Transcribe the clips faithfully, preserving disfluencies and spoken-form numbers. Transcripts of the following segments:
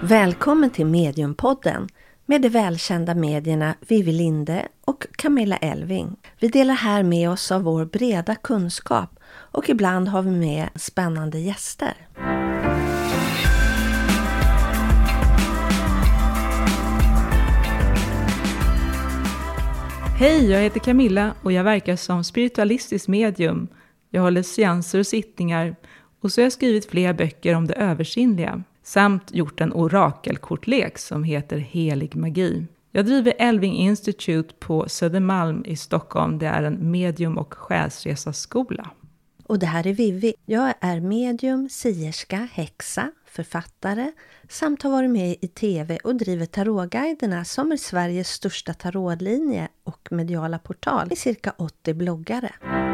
Välkommen till Mediumpodden med de välkända medierna Vivi Linde och Camilla Elving. Vi delar här med oss av vår breda kunskap och ibland har vi med spännande gäster. Hej, jag heter Camilla och jag verkar som spiritualistisk medium. Jag håller seanser och sittningar och så har jag skrivit flera böcker om det översinnliga. Samt gjort en orakelkortlek som heter Helig magi. Jag driver Elving Institute på Södermalm i Stockholm. Det är en medium- och själsresaskola. Och det här är Vivi. Jag är medium, sierska, häxa, författare samt har varit med i tv och driver tarotguiderna som är Sveriges största tarotlinje och mediala portal i cirka åttio bloggare.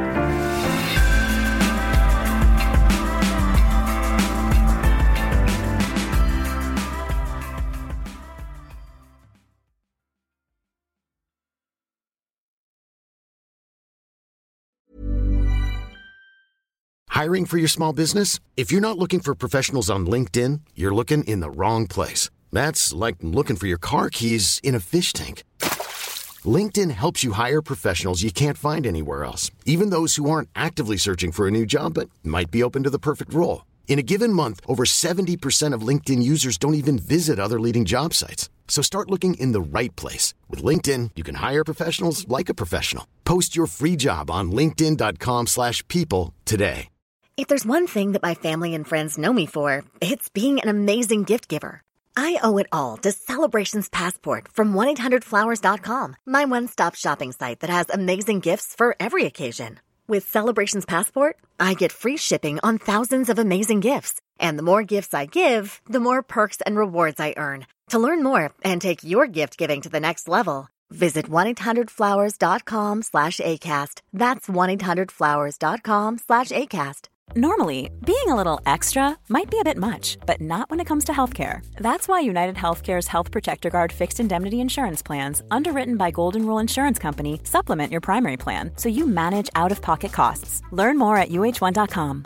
Hiring for your small business? If you're not looking for professionals on LinkedIn, you're looking in the wrong place. That's like looking for your car keys in a fish tank. LinkedIn helps you hire professionals you can't find anywhere else, even those who aren't actively searching for a new job but might be open to the perfect role. In a given month, over seventy percent of LinkedIn users don't even visit other leading job sites. So start looking in the right place. With LinkedIn, you can hire professionals like a professional. Post your free job on linkedin dot com slash people today. If there's one thing that my family and friends know me for, it's being an amazing gift giver. I owe it all to Celebrations Passport from one eight hundred flowers dot com, my one-stop shopping site that has amazing gifts for every occasion. With Celebrations Passport, I get free shipping on thousands of amazing gifts. And the more gifts I give, the more perks and rewards I earn. To learn more and take your gift giving to the next level, visit one eight hundred flowers dot com slash ACAST. That's one eight hundred flowers dot com slash ACAST. Normally, being a little extra might be a bit much, but not when it comes to healthcare. That's why United Healthcare's Health Protector Guard fixed indemnity insurance plans, underwritten by Golden Rule Insurance Company, supplement your primary plan so you manage out-of-pocket costs. Learn more at U H one dot com.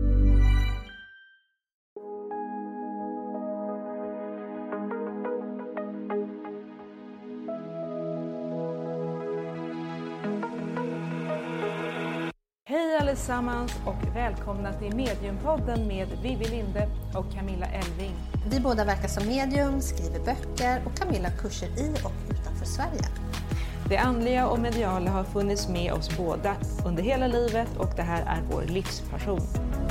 Hej allesammans och välkomna till Mediumpodden med Vivi Linde och Camilla Elving. Vi båda verkar som medium, skriver böcker och Camilla kurser i och utanför Sverige. Det andliga och mediala har funnits med oss båda under hela livet och det här är vår livspassion.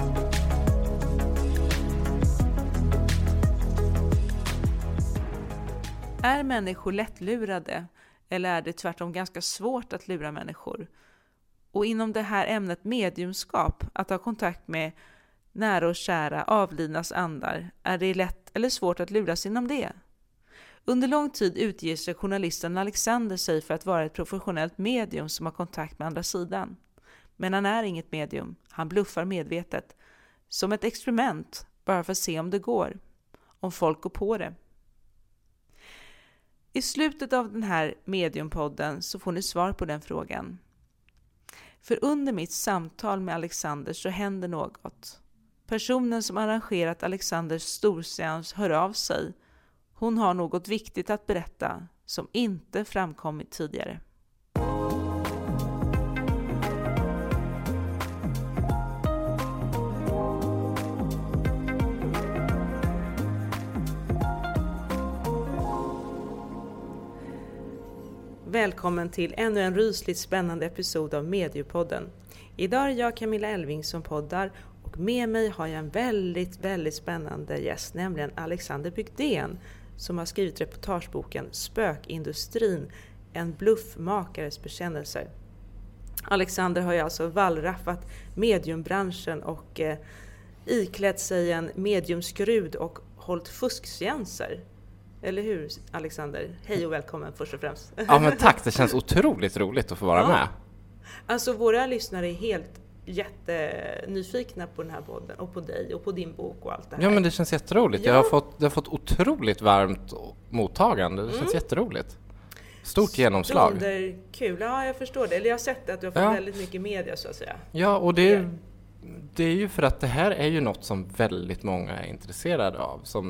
Är människor lättlurade eller är det tvärtom ganska svårt att lura människor? Och inom det här ämnet mediumskap, att ha kontakt med nära och kära, avlidnas andar, är det lätt eller svårt att luras inom det? Under lång tid utger sig journalisten Alexander sig för att vara ett professionellt medium som har kontakt med andra sidan. Men han är inget medium, han bluffar medvetet. Som ett experiment, bara för att se om det går. Om folk går på det. I slutet av den här mediumpodden så får ni svar på den frågan. För under mitt samtal med Alexander så händer något. Personen som arrangerat Alexanders storseans hör av sig. Hon har något viktigt att berätta som inte framkommit tidigare. Välkommen till ännu en rysligt spännande episod av Mediupodden. Idag är jag Camilla Elving som poddar och med mig har jag en väldigt, väldigt spännande gäst, nämligen Alexander Bygdén som har skrivit reportageboken Spökindustrin, en bluffmakares bekännelser. Alexander har ju alltså vallraffat mediumbranschen och eh, iklätt sig en mediumskrud och hållit fuskseanser. Eller hur, Alexander? Hej och välkommen först och främst. Ja, men tack. Det känns otroligt roligt att få vara ja. med. Alltså, våra lyssnare är helt jättenyfikna på den här podden och på dig och på din bok och allt det här. Ja, men det känns jätteroligt. Ja. Jag har fått, jag har fått otroligt varmt mottagande. Det känns mm. jätteroligt. Stort genomslag. Stunder, kul. Ja, jag förstår det. Eller jag har sett att du har fått ja. väldigt mycket media, så att säga. Ja, och det är, det är ju för att det här är ju något som väldigt många är intresserade av. Som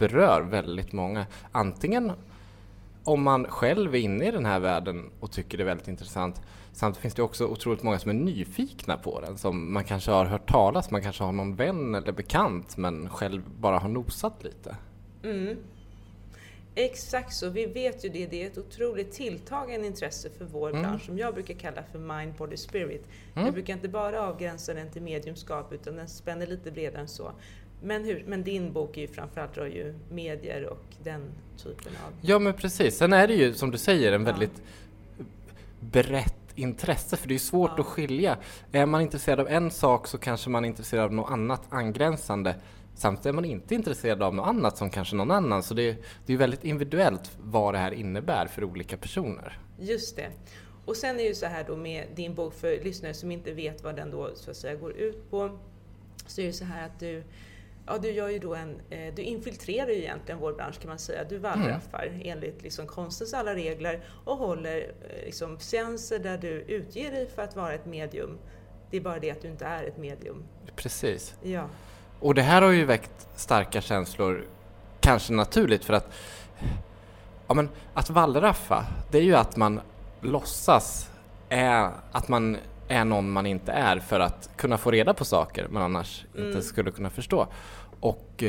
berör väldigt många. Antingen om man själv är inne i den här världen och tycker det är väldigt intressant. Samtidigt finns det också otroligt många som är nyfikna på den. Som man kanske har hört talas, man kanske har någon vän eller bekant men själv bara har nosat lite. Mm. Exakt så, vi vet ju det. Det är ett otroligt tilltagande intresse för vår Mm. bransch som jag brukar kalla för mind, body, spirit. Mm. Jag brukar inte bara avgränsa den till mediumskap utan den spänner lite bredare än så. Men, hur, men din bok är ju framförallt rör ju medier och den typen av... Ja men precis, sen är det ju som du säger en Ja. väldigt brett intresse, för det är ju svårt Ja. att skilja. Är man intresserad av en sak så kanske man är intresserad av något annat angränsande. Samtidigt är man inte intresserad av något annat som kanske någon annan. Så det är, det är väldigt individuellt vad det här innebär för olika personer. Just det. Och sen är ju så här då med din bok, för lyssnare som inte vet vad den då så att säga går ut på, så är det så här att du, ja, du gör ju då en, eh, du infiltrerar ju egentligen vår bransch kan man säga. Du wallraffar mm. enligt liksom konstens alla regler och håller eh, liksom seanser där du utger dig för att vara ett medium. Det är bara det att du inte är ett medium. Precis. Ja. Och det här har ju väckt starka känslor, kanske naturligt, för att ja, men att wallraffa, det är ju att man låtsas är, att man är någon man inte är för att kunna få reda på saker man annars mm. inte skulle kunna förstå. Och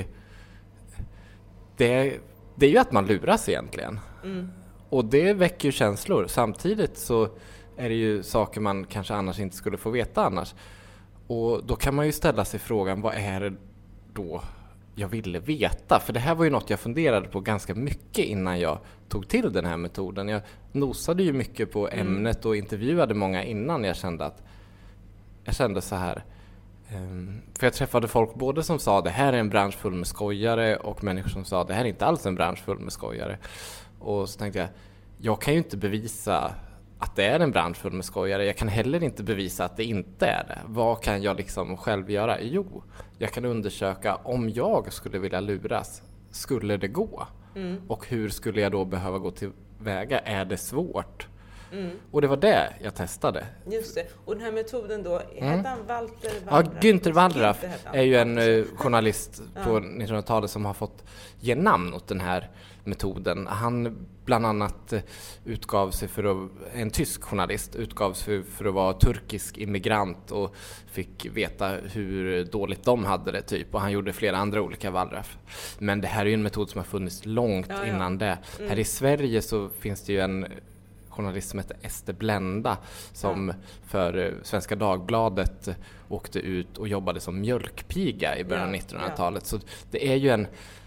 det, det är ju att man luras egentligen. Mm. Och det väcker ju känslor. Samtidigt så är det ju saker man kanske annars inte skulle få veta annars. Och då kan man ju ställa sig frågan, vad är det då jag ville veta? För det här var ju något jag funderade på ganska mycket innan jag tog till den här metoden. Jag nosade ju mycket på ämnet och intervjuade många innan jag kände att jag kände så här. Um, för jag träffade folk både som sa det här är en bransch full med skojare och människor som sa det här är inte alls en bransch full med skojare. Och så tänkte jag, jag kan ju inte bevisa att det är en bransch full med skojare. Jag kan heller inte bevisa att det inte är det. Vad kan jag liksom själv göra? Jo, jag kan undersöka om jag skulle vilja luras. Skulle det gå? Mm. Och hur skulle jag då behöva gå tillväga? Är det svårt? Mm. Och det var det jag testade. Just det. Och den här metoden då, mm. hette han Walter Wallraff? Ja, Günther Wallraff är ju en uh, journalist på ja. nittonhundratalet som har fått ge namn åt den här metoden. Han bland annat uh, utgav sig för att, en tysk journalist utgav sig för att vara turkisk immigrant och fick veta hur dåligt de hade det typ. Och han gjorde flera andra olika Wallraff. Men det här är ju en metod som har funnits långt ja, ja. innan det. Mm. Här i Sverige så finns det ju en journalist som heter Ester Blenda som ja. för Svenska Dagbladet åkte ut och jobbade som mjölkpiga i början av ja, nittonhundratalet. Ja. Så det är ju en,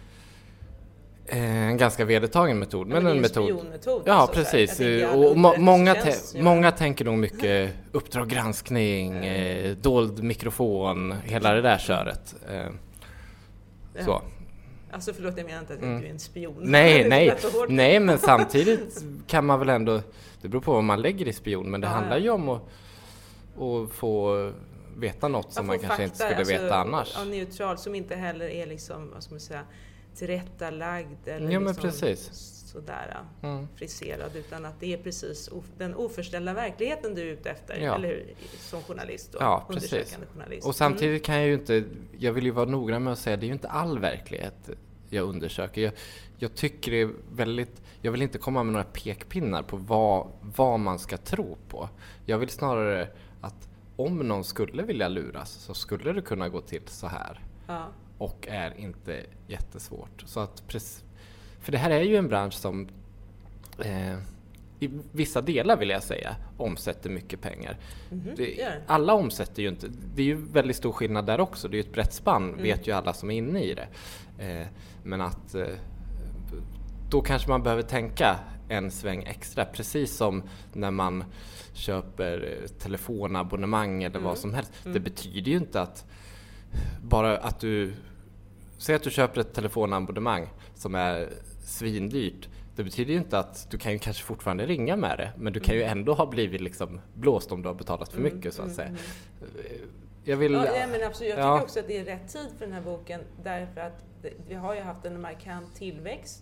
en ganska vedertagen metod. Ja, men, men en en metod. spionmetod. Ja, alltså, precis. Här, och må- många, te- många tänker nog mycket Uppdrag granskning, mm. eh, dold mikrofon, hela det där köret. Eh, ja. Så. Alltså förlåt, jag menar inte att mm. du är en spion. Nej, nej, nej, men samtidigt kan man väl ändå, det beror på vad man lägger i spion, men det ja, handlar ju om att, att få veta något som man kanske fakta, inte skulle alltså, veta annars. Ja, neutral, som inte heller är liksom, vad ska man säga, tillrättalagd eller ja, men liksom precis. sådär mm. friserad, utan att det är precis of, den oförställda verkligheten du är ute efter, ja. eller hur, som journalist och ja, undersökande journalist. Och samtidigt mm. kan jag ju inte, jag vill ju vara noggrann med att säga, det är ju inte all verklighet jag undersöker. Jag, jag tycker det är väldigt, jag vill inte komma med några pekpinnar på vad, vad man ska tro på. Jag vill snarare att om någon skulle vilja luras så skulle det kunna gå till så här. Ja. Och är inte jättesvårt. Så att, för det här är ju en bransch som eh, i vissa delar vill jag säga omsätter mycket pengar. Mm-hmm. Det, yeah. Alla omsätter ju inte. Det är ju väldigt stor skillnad där också. Det är ju ett brett spann, mm. vet ju alla som är inne i det. Eh, men att eh, då kanske man behöver tänka en sväng extra. Precis som när man köper telefonabonnemang eller mm. vad som helst. Mm. Det betyder ju inte att bara att du säg att du köper ett telefonabonnemang som är svindyrt. Det betyder ju inte att du kan ju kanske fortfarande ringa med det, men du kan ju ändå ha blivit liksom blåst om du har betalat för mycket, så att säga. Mm, mm. Jag vill... Ja, ja, men absolut. Jag tycker ja. också att det är rätt tid för den här boken, därför att vi har ju haft en markant tillväxt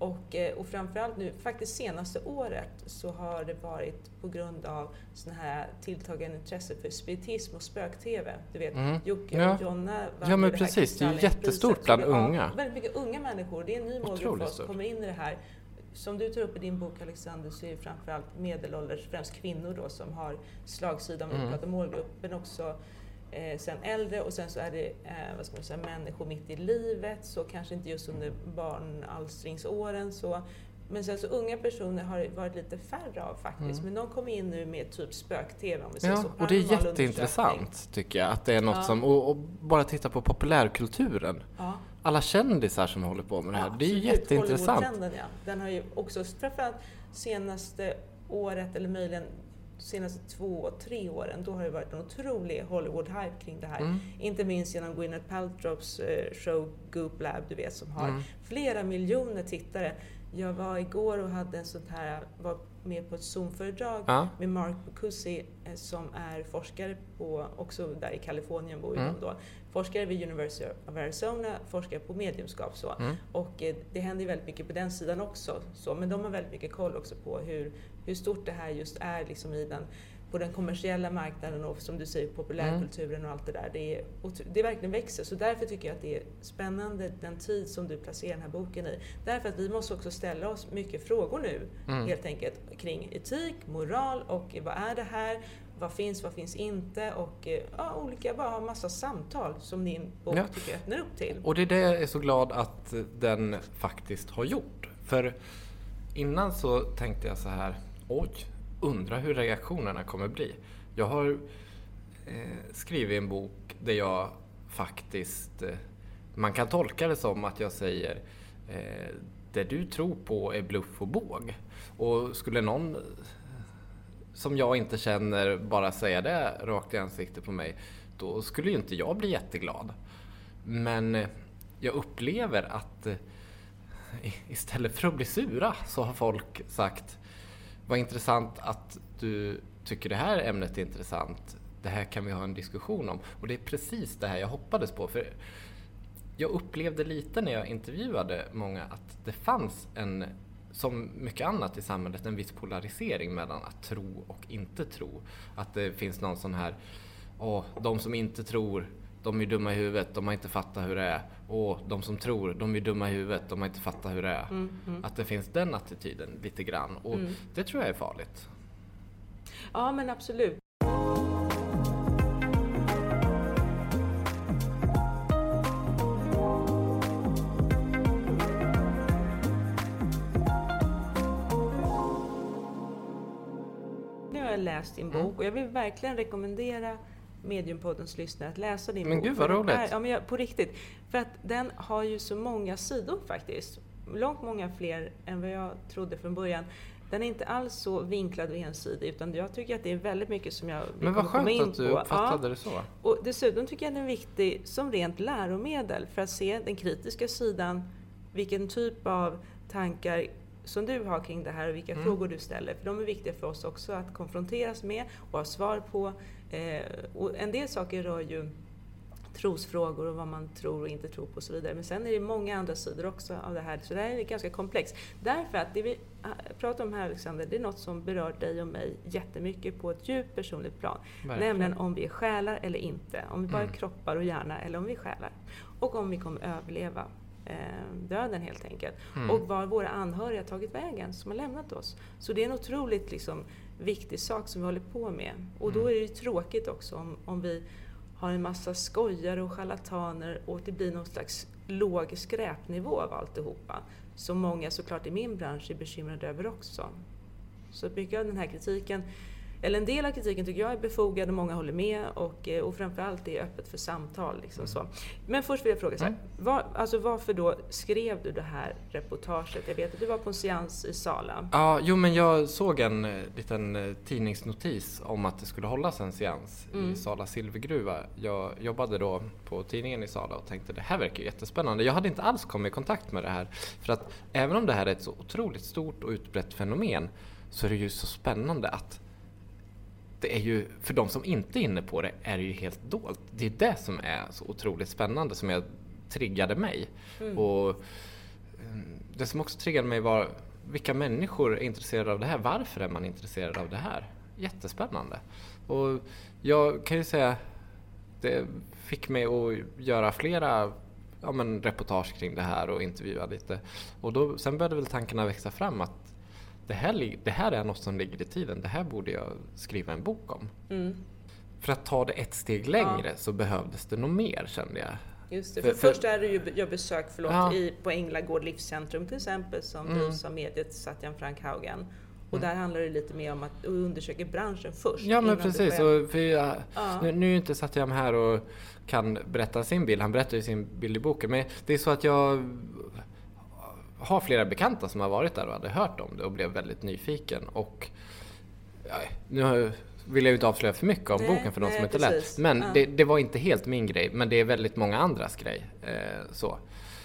Och, och framförallt nu, faktiskt senaste året, så har det varit på grund av sån här tilltagande intresse för spiritism och spök-tv. Du vet, mm. Jocke ja. och Jonna. Ja, men precis. Det är ju jättestort bland unga. Väldigt mycket unga människor. Det är en ny målgrupp för oss som kommer in i det här. Som du tar upp i din bok, Alexander, så är det framförallt medelålders, främst kvinnor då, som har slagsida om vi mm. pratar målgrupp, men också eh, sen äldre, och sen så är det eh, vad ska man säga, människor mitt i livet, så kanske inte just under barnalstringsåren så. Men sen så unga personer har varit lite färre av faktiskt, mm. men de kommer in nu med typ spök-tv, om vi säger ja, så. Och det är jätteintressant tycker jag, att det är något ja. som, och, och bara titta på populärkulturen. Ja. Alla kändisar som håller på med det här, ja, det är ju jätteintressant. Ja. Den har ju också, framförallt senaste året, eller möjligen senaste två, tre åren, då har det varit en otrolig Hollywood-hype kring det här. Mm. Inte minst genom Gwyneth Paltrows eh, show Goop Lab, du vet, som har mm. flera miljoner tittare. Jag var igår och hade en sånt här, var med på ett Zoom-föredrag ja. med Mark Bucuzzi eh, som är forskare på, också där i Kalifornien bor mm. då. Forskare vid University of Arizona, forskare på mediumskap så. Mm. Och eh, det händer ju väldigt mycket på den sidan också. Så, men de har väldigt mycket koll också på hur, hur stort det här just är liksom i den, på den kommersiella marknaden och som du säger populärkulturen mm. och allt det där. Det, är, det verkligen växer, så därför tycker jag att det är spännande den tid som du placerar den här boken i. Därför att vi måste också ställa oss mycket frågor nu mm. helt enkelt kring etik, moral och vad är det här? Vad finns, vad finns inte? Och ja, olika, bara ha massa samtal som din bok ja. tycker öppnar upp till. Och det är det jag är så glad att den faktiskt har gjort. För innan så tänkte jag så här, oj, undrar hur reaktionerna kommer bli. Jag har eh, skrivit en bok där jag faktiskt, eh, man kan tolka det som att jag säger eh, det du tror på är bluff och båg. Och skulle någon som jag inte känner bara säga det rakt i ansiktet på mig, då skulle ju inte jag bli jätteglad. Men eh, jag upplever att eh, istället för att bli sura så har folk sagt, vad intressant att du tycker det här ämnet är intressant. Det här kan vi ha en diskussion om. Och det är precis det här jag hoppades på. För jag upplevde lite när jag intervjuade många att det fanns en, som mycket annat i samhället, en viss polarisering mellan att tro och inte tro. Att det finns någon sån här, åh, de som inte tror, de är dumma i huvudet, de har inte fattat hur det är. Och de som tror, de är dumma i huvudet, de har inte fattat hur det är. Mm, mm. Att det finns den attityden lite grann. Och mm. det tror jag är farligt. Ja, men absolut. Nu har jag läst din bok mm. och jag vill verkligen rekommendera Mediumpoddens lyssnare att läsa din men bok. Men gud vad roligt. Ja, men jag, på riktigt. För att den har ju så många sidor faktiskt. Långt många fler än vad jag trodde från början. Den är inte alls så vinklad och ensidig, utan jag tycker att det är väldigt mycket som jag men vad skönt in att du på. fattade ja. det så. Och dessutom tycker jag den är viktig som rent läromedel för att se den kritiska sidan, vilken typ av tankar som du har kring det här och vilka mm. frågor du ställer. För de är viktiga för oss också att konfronteras med och ha svar på. Eh, och en del saker rör ju trosfrågor och vad man tror och inte tror på och så vidare. Men sen är det många andra sidor också av det här. Så det här är ganska komplext. Därför att det vi pratar om här, Alexander, det är något som berör dig och mig jättemycket på ett djupt personligt plan. Verkligen. Nämligen om vi är själar eller inte. Om vi bara mm. kroppar och hjärna eller om vi är själar. Och om vi kommer överleva eh, döden helt enkelt. Mm. Och var våra anhöriga tagit vägen som har lämnat oss. Så det är en otroligt liksom, viktig sak som vi håller på med. Och då är det tråkigt också om, om vi har en massa skojare och charlataner och det blir någon slags låg skräpnivå av alltihopa. Som många såklart i min bransch är bekymrade över också. Så mycket av den här kritiken, eller en del av kritiken tycker jag är befogad och många håller med och, och framförallt är öppet för samtal. Liksom så. Men först vill jag fråga så här, var, alltså varför då skrev du det här reportaget? Jag vet att du var på en seans i Sala. Ja, jo men jag såg en liten tidningsnotis om att det skulle hållas en seans mm. i Sala silvergruva. Jag jobbade då på tidningen i Sala och tänkte det här verkar jättespännande. Jag hade inte alls kommit i kontakt med det här. För att även om det här är ett så otroligt stort och utbrett fenomen så är det ju så spännande att det är ju, för de som inte är inne på det, är det ju helt dolt. Det är det som är så otroligt spännande, som jag triggade mig. Mm. Och det som också triggade mig var vilka människor är intresserade av det här. Varför är man intresserad av det här? Jättespännande. Och jag kan ju säga, det fick mig att göra flera ja, men, reportage kring det här och intervjua lite. Och då, sen började väl tankarna växa fram att det här, det här är något som ligger i tiden. Det här borde jag skriva en bok om. Mm. För att ta det ett steg längre ja. så behövdes det nog mer, kände jag. Just det, för, för först är det ju jag besök förlåt, ja. i, på Änglagård livscentrum till exempel som mm. drivs av mediet Satyan Frankhaugen. Och mm. där handlar det lite mer om att undersöka branschen först. Ja men precis, och för jag, ja. nu, nu är ju inte Satyan här och kan berätta sin bild, han berättar ju sin bild i boken. Men det är så att jag har flera bekanta som har varit där och hade hört om det och blev väldigt nyfiken. Och ja, nu har vill jag ju inte avslöja för mycket om nej, boken för de nej, som inte läst. Men ja. det, det var inte helt min grej. Men det är väldigt många andras grej. Eh, så.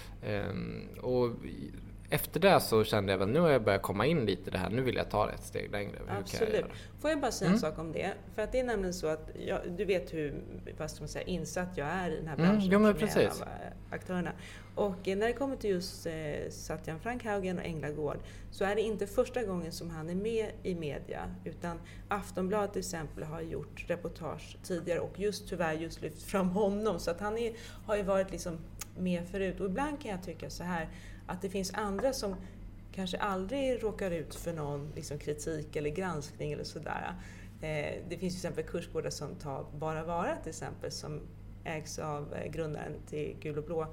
Eh, och efter det så kände jag väl, nu har jag börjat komma in lite i det här. Nu vill jag ta det ett steg längre. Hur Absolut. Kan jag Får jag bara säga en mm. sak om det? För att det är nämligen så att jag, du vet hur vad ska man säga, insatt jag är i den här branschen. Mm, jo, men precis. Av aktörerna. Och när det kommer till just eh, Satyan Frankhaugen och Änglagård så är det inte första gången som han är med i media, utan Aftonbladet till exempel har gjort reportage tidigare och just tyvärr just lyft fram honom, så att han är, har ju varit liksom med förut. Och ibland kan jag tycka så här att det finns andra som kanske aldrig råkar ut för någon liksom, kritik eller granskning eller sådär. Eh, det finns till exempel kursgårdar som tar Bara Vara till exempel, som ägs av eh, grundaren till Gul och Blå,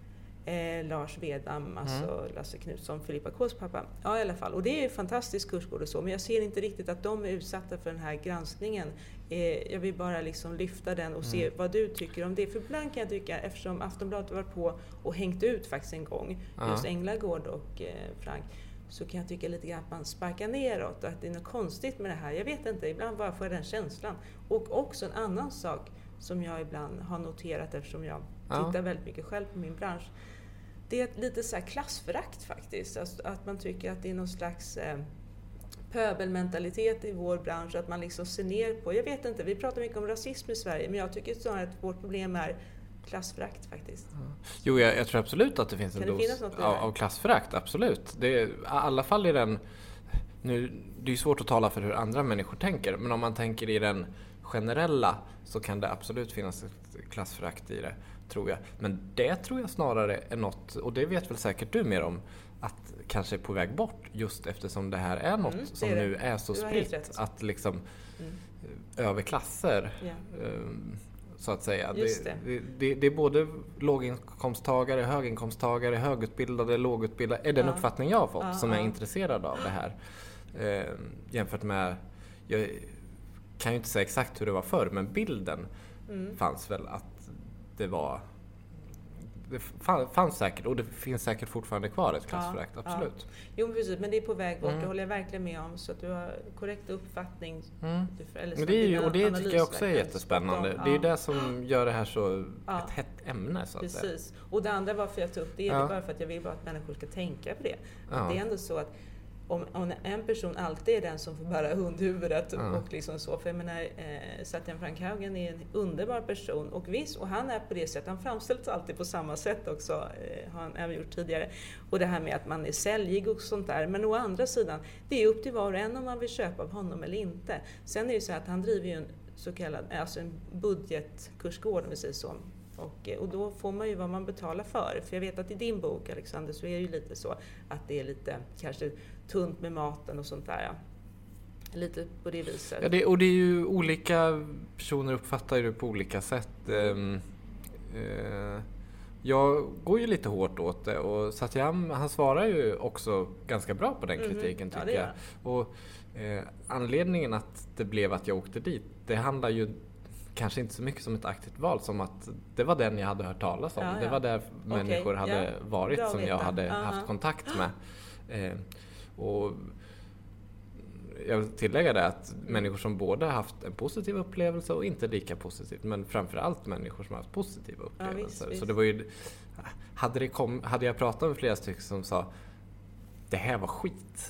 eh, Lars Vedam, alltså mm. Lasse Knutsson, Filippa Kås pappa. Ja i alla fall, och det är ju fantastisk kursgård och så, men jag ser inte riktigt att de är utsatta för den här granskningen. Eh, jag vill bara liksom lyfta den och se mm. vad du tycker om det. För ibland kan jag tycka, eftersom Aftonbladet har varit på och hängt ut faktiskt en gång, uh-huh. just Änglagård och eh, Frank, så kan jag tycka lite grann att man sparkar neråt och att det är något konstigt med det här. Jag vet inte, ibland bara får jag den känslan. Och också en annan sak som jag ibland har noterat, eftersom jag uh-huh. tittar väldigt mycket själv på min bransch, det är lite så här klassförakt faktiskt. Alltså att man tycker att det är någon slags eh, pöbelmentalitet i vår bransch, att man liksom ser ner på, jag vet inte, vi pratar mycket om rasism i Sverige, men jag tycker snarare att vårt problem är klassförakt faktiskt. Ja. Jo, jag, jag tror absolut att det finns kan en det dos av, av klassförakt, absolut. Det är, i alla fall i den, nu, det är ju svårt att tala för hur andra människor tänker, men om man tänker i den generella så kan det absolut finnas ett klassförakt i det, tror jag. Men det tror jag snarare är något, och det vet väl säkert du mer om, att kanske är på väg bort, just eftersom det här är något mm, som är nu är så spritt, att liksom mm. över klasser yeah. um, så att säga. Det, det. Det, det är både låginkomsttagare, höginkomsttagare, högutbildade, lågutbildade, är den ja. uppfattning jag har fått ja, som ja. är intresserad av det här. Uh, jämfört med, jag kan ju inte säga exakt hur det var förr, men bilden mm. fanns väl att det var, det fanns säkert, och det finns säkert fortfarande kvar ett klassförakt, ja, absolut. Ja. Jo men precis, men det är på väg bort, mm. det håller jag verkligen med om, så att du har korrekt uppfattning. Mm. Eller men det är ju, och det tycker jag också är jättespännande. Ja. Det är ju det som gör det här så ja. ett hett ämne, så att precis. säga. Precis, och det andra varför jag tog upp det är ja. bara för att jag vill bara att människor ska tänka på det. Ja. Att det är ändå så att Om, om en person alltid är den som får bära hundhuvudet mm. och liksom så, för jag menar eh, Satyan Frankhaugen är en underbar person och visst, och han är på det sättet, han framställs alltid på samma sätt också, eh, har han även gjort tidigare, och det här med att man är säljig och sånt där, men å andra sidan, det är upp till var och en om man vill köpa av honom eller inte. Sen är det ju så att han driver ju en så kallad, alltså en budgetkursgård om vi säger så. Och, och då får man ju vad man betalar för. För jag vet att i din bok, Alexander, så är det ju lite så att det är lite kanske tunt med maten och sånt där. Ja. Lite på det viset. Ja, det, och det är ju olika personer uppfattar ju det på olika sätt. Um, uh, jag går ju lite hårt åt det, och Satyan, han svarar ju också ganska bra på den kritiken mm-hmm. tycker ja, jag. Och uh, anledningen att det blev att jag åkte dit, det handlar ju kanske inte så mycket som ett aktivt val, som att det var den jag hade hört talas om. Ja, ja. Det var där okay, människor hade ja. varit Bra som jag hade uh-huh. haft kontakt med. Eh, och jag vill tillägga det att människor som både haft en positiv upplevelse och inte lika positivt, men framförallt människor som har haft positiva upplevelser. Ja, visst, visst. Så det var ju, hade, det kom, hade jag pratat med flera stycken som sa det här var skit.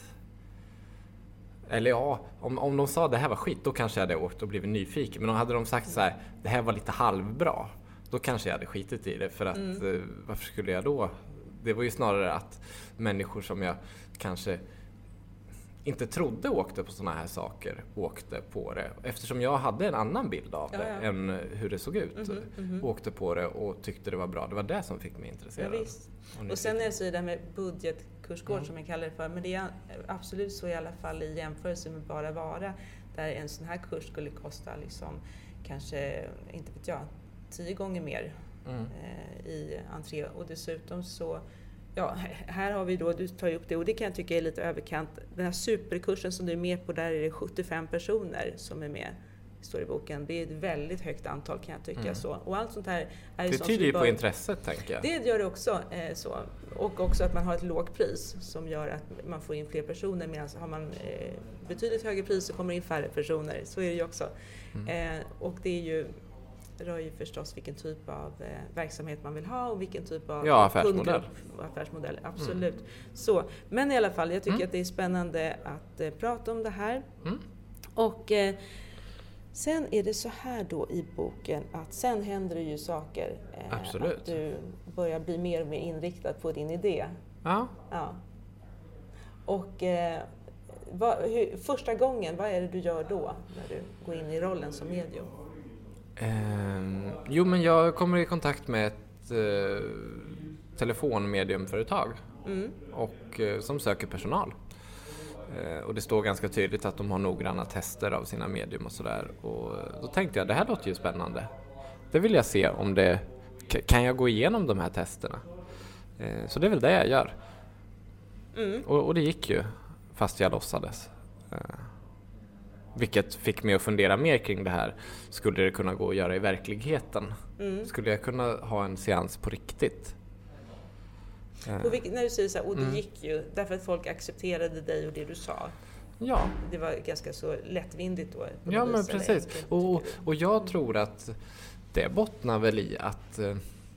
Eller ja, om, om de sa det här var skit, då kanske jag hade åkt och blivit nyfiken. Men om hade de sagt så här, det här var lite halvbra, då kanske jag hade skitit i det. För att, mm. varför skulle jag då det var ju snarare att människor som jag kanske inte trodde åkte på såna här saker åkte på det. Eftersom jag hade en annan bild av det ja, ja. än hur det såg ut. Mm-hmm, mm-hmm. Åkte på det och tyckte det var bra. Det var det som fick mig intresserad. Ja, visst. Och, och sen är det så det med budgetkursgård mm. som jag kallar det för. Men det är absolut så i alla fall i jämförelse med bara vara. Där en sån här kurs skulle kosta liksom kanske, inte vet jag, tio gånger mer mm. eh, i entré. Och dessutom så ja, här har vi då, du tar ju upp det och det kan jag tycka är lite överkant. Den här superkursen som du är med på, där är det sjuttiofem personer som är med, står i boken. Det är ett väldigt högt antal kan jag tycka mm. så. Och allt sånt här är det tyder ju på intresset, tänker jag. Det gör det också eh, så. Och också att man har ett lågt pris som gör att man får in fler personer, medan har man eh, betydligt högre pris så kommer in färre personer. Så är det ju också. Mm. Eh, och det är ju rör ju förstås vilken typ av eh, verksamhet man vill ha och vilken typ av ja, affärsmodell. affärsmodell. Absolut. Mm. Så, men i alla fall, jag tycker mm. att det är spännande att eh, prata om det här. Mm. Och eh, sen är det så här då i boken att sen händer det ju saker. Eh, Absolut. Att du börjar bli mer och mer inriktad på din idé. Ja. ja. Och eh, vad, hur, första gången, vad är det du gör då när du går in i rollen som medium? Eh, jo, men jag kommer i kontakt med ett eh, telefonmediumföretag mm. och eh, som söker personal. Eh, och det står ganska tydligt att de har noggranna tester av sina medium och sådär. Och då tänkte jag, det här låter ju spännande. Det vill jag se om det, kan jag gå igenom de här testerna? Eh, så det är väl det jag gör. Mm. Och, och det gick ju, fast jag låtsades. Eh, Vilket fick mig att fundera mer kring det här. Skulle det kunna gå att göra i verkligheten? Mm. Skulle jag kunna ha en seans på riktigt? Och vilket, när du säger så här, och det mm. gick ju därför att folk accepterade dig och det du sa. Ja. Det var ganska så lättvindigt då. Ja, men precis. Och, och jag tror att det bottnar väl i att eh,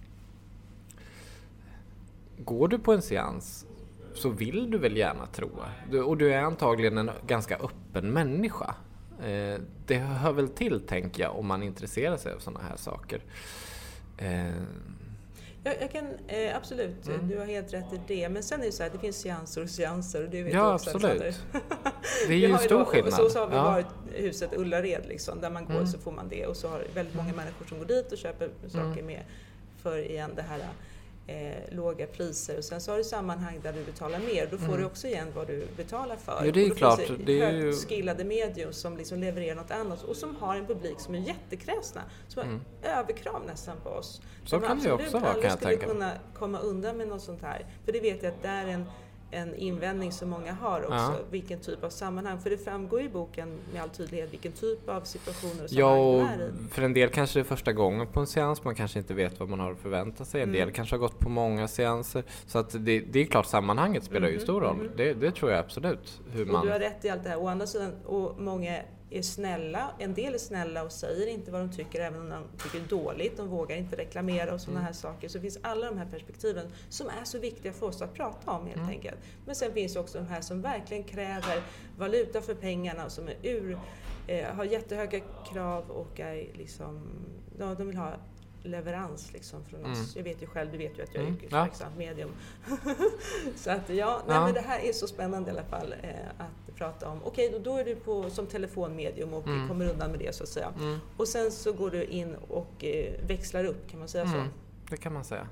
går du på en seans så vill du väl gärna tro. Du, och du är antagligen en ganska öppen människa. Eh, det hör väl till, tänker jag, om man intresserar sig av sådana här saker. Eh. Jag, jag kan, eh, absolut, mm. du har helt rätt i det. Men sen är det så här, det finns seanser och seanser. Och det vet ja, också absolut. Det är ju en stor skillnad. Så, så har vi ja. varit huset Ullared, liksom, där man går mm. så får man det. Och så har väldigt många mm. människor som går dit och köper saker mm. med för igen det här Eh, låga priser, och sen så har du sammanhang där du betalar mer, då får mm. du också igen vad du betalar för. Ja, det är och då klart. Finns det det är ju skillade medium som liksom levererar något annat och som har en publik som är jättekräsna, som mm. har överkrav nästan på oss. Så kan det också vara, kan jag tänka. Skulle kunna komma undan med något sånt här, för det vet jag att det är en en invändning som många har också, ja. vilken typ av sammanhang. För det framgår i boken med all tydlighet vilken typ av situationer och sammanhang ja, det är i. För en del kanske det är första gången på en seans, man kanske inte vet vad man har att förvänta sig. En mm. del kanske har gått på många seanser. Så att det, det är klart, sammanhanget spelar mm-hmm. ju stor roll. Mm-hmm. Det, det tror jag absolut. Hur man... Och du har rätt i allt det här. Å andra sidan, och många är snälla, en del är snälla och säger inte vad de tycker, även om de tycker dåligt, de vågar inte reklamera och sådana här saker. Så det finns alla de här perspektiven som är så viktiga för oss att prata om helt mm. enkelt. Men sen finns också de här som verkligen kräver valuta för pengarna, som är ur, eh, har jättehöga krav och är liksom, ja, de vill ha leverans liksom från oss. Mm. Jag vet ju själv, du vet ju att jag är mm. yrkesverksam ja. medium. Så att ja, nej, ja. men det här är så spännande i alla fall eh, att prata om. Okej, då, då är du på som telefonmedium och mm. kommer undan med det så att säga. Mm. Och sen så går du in och eh, växlar upp, kan man säga mm. så? Det kan man säga.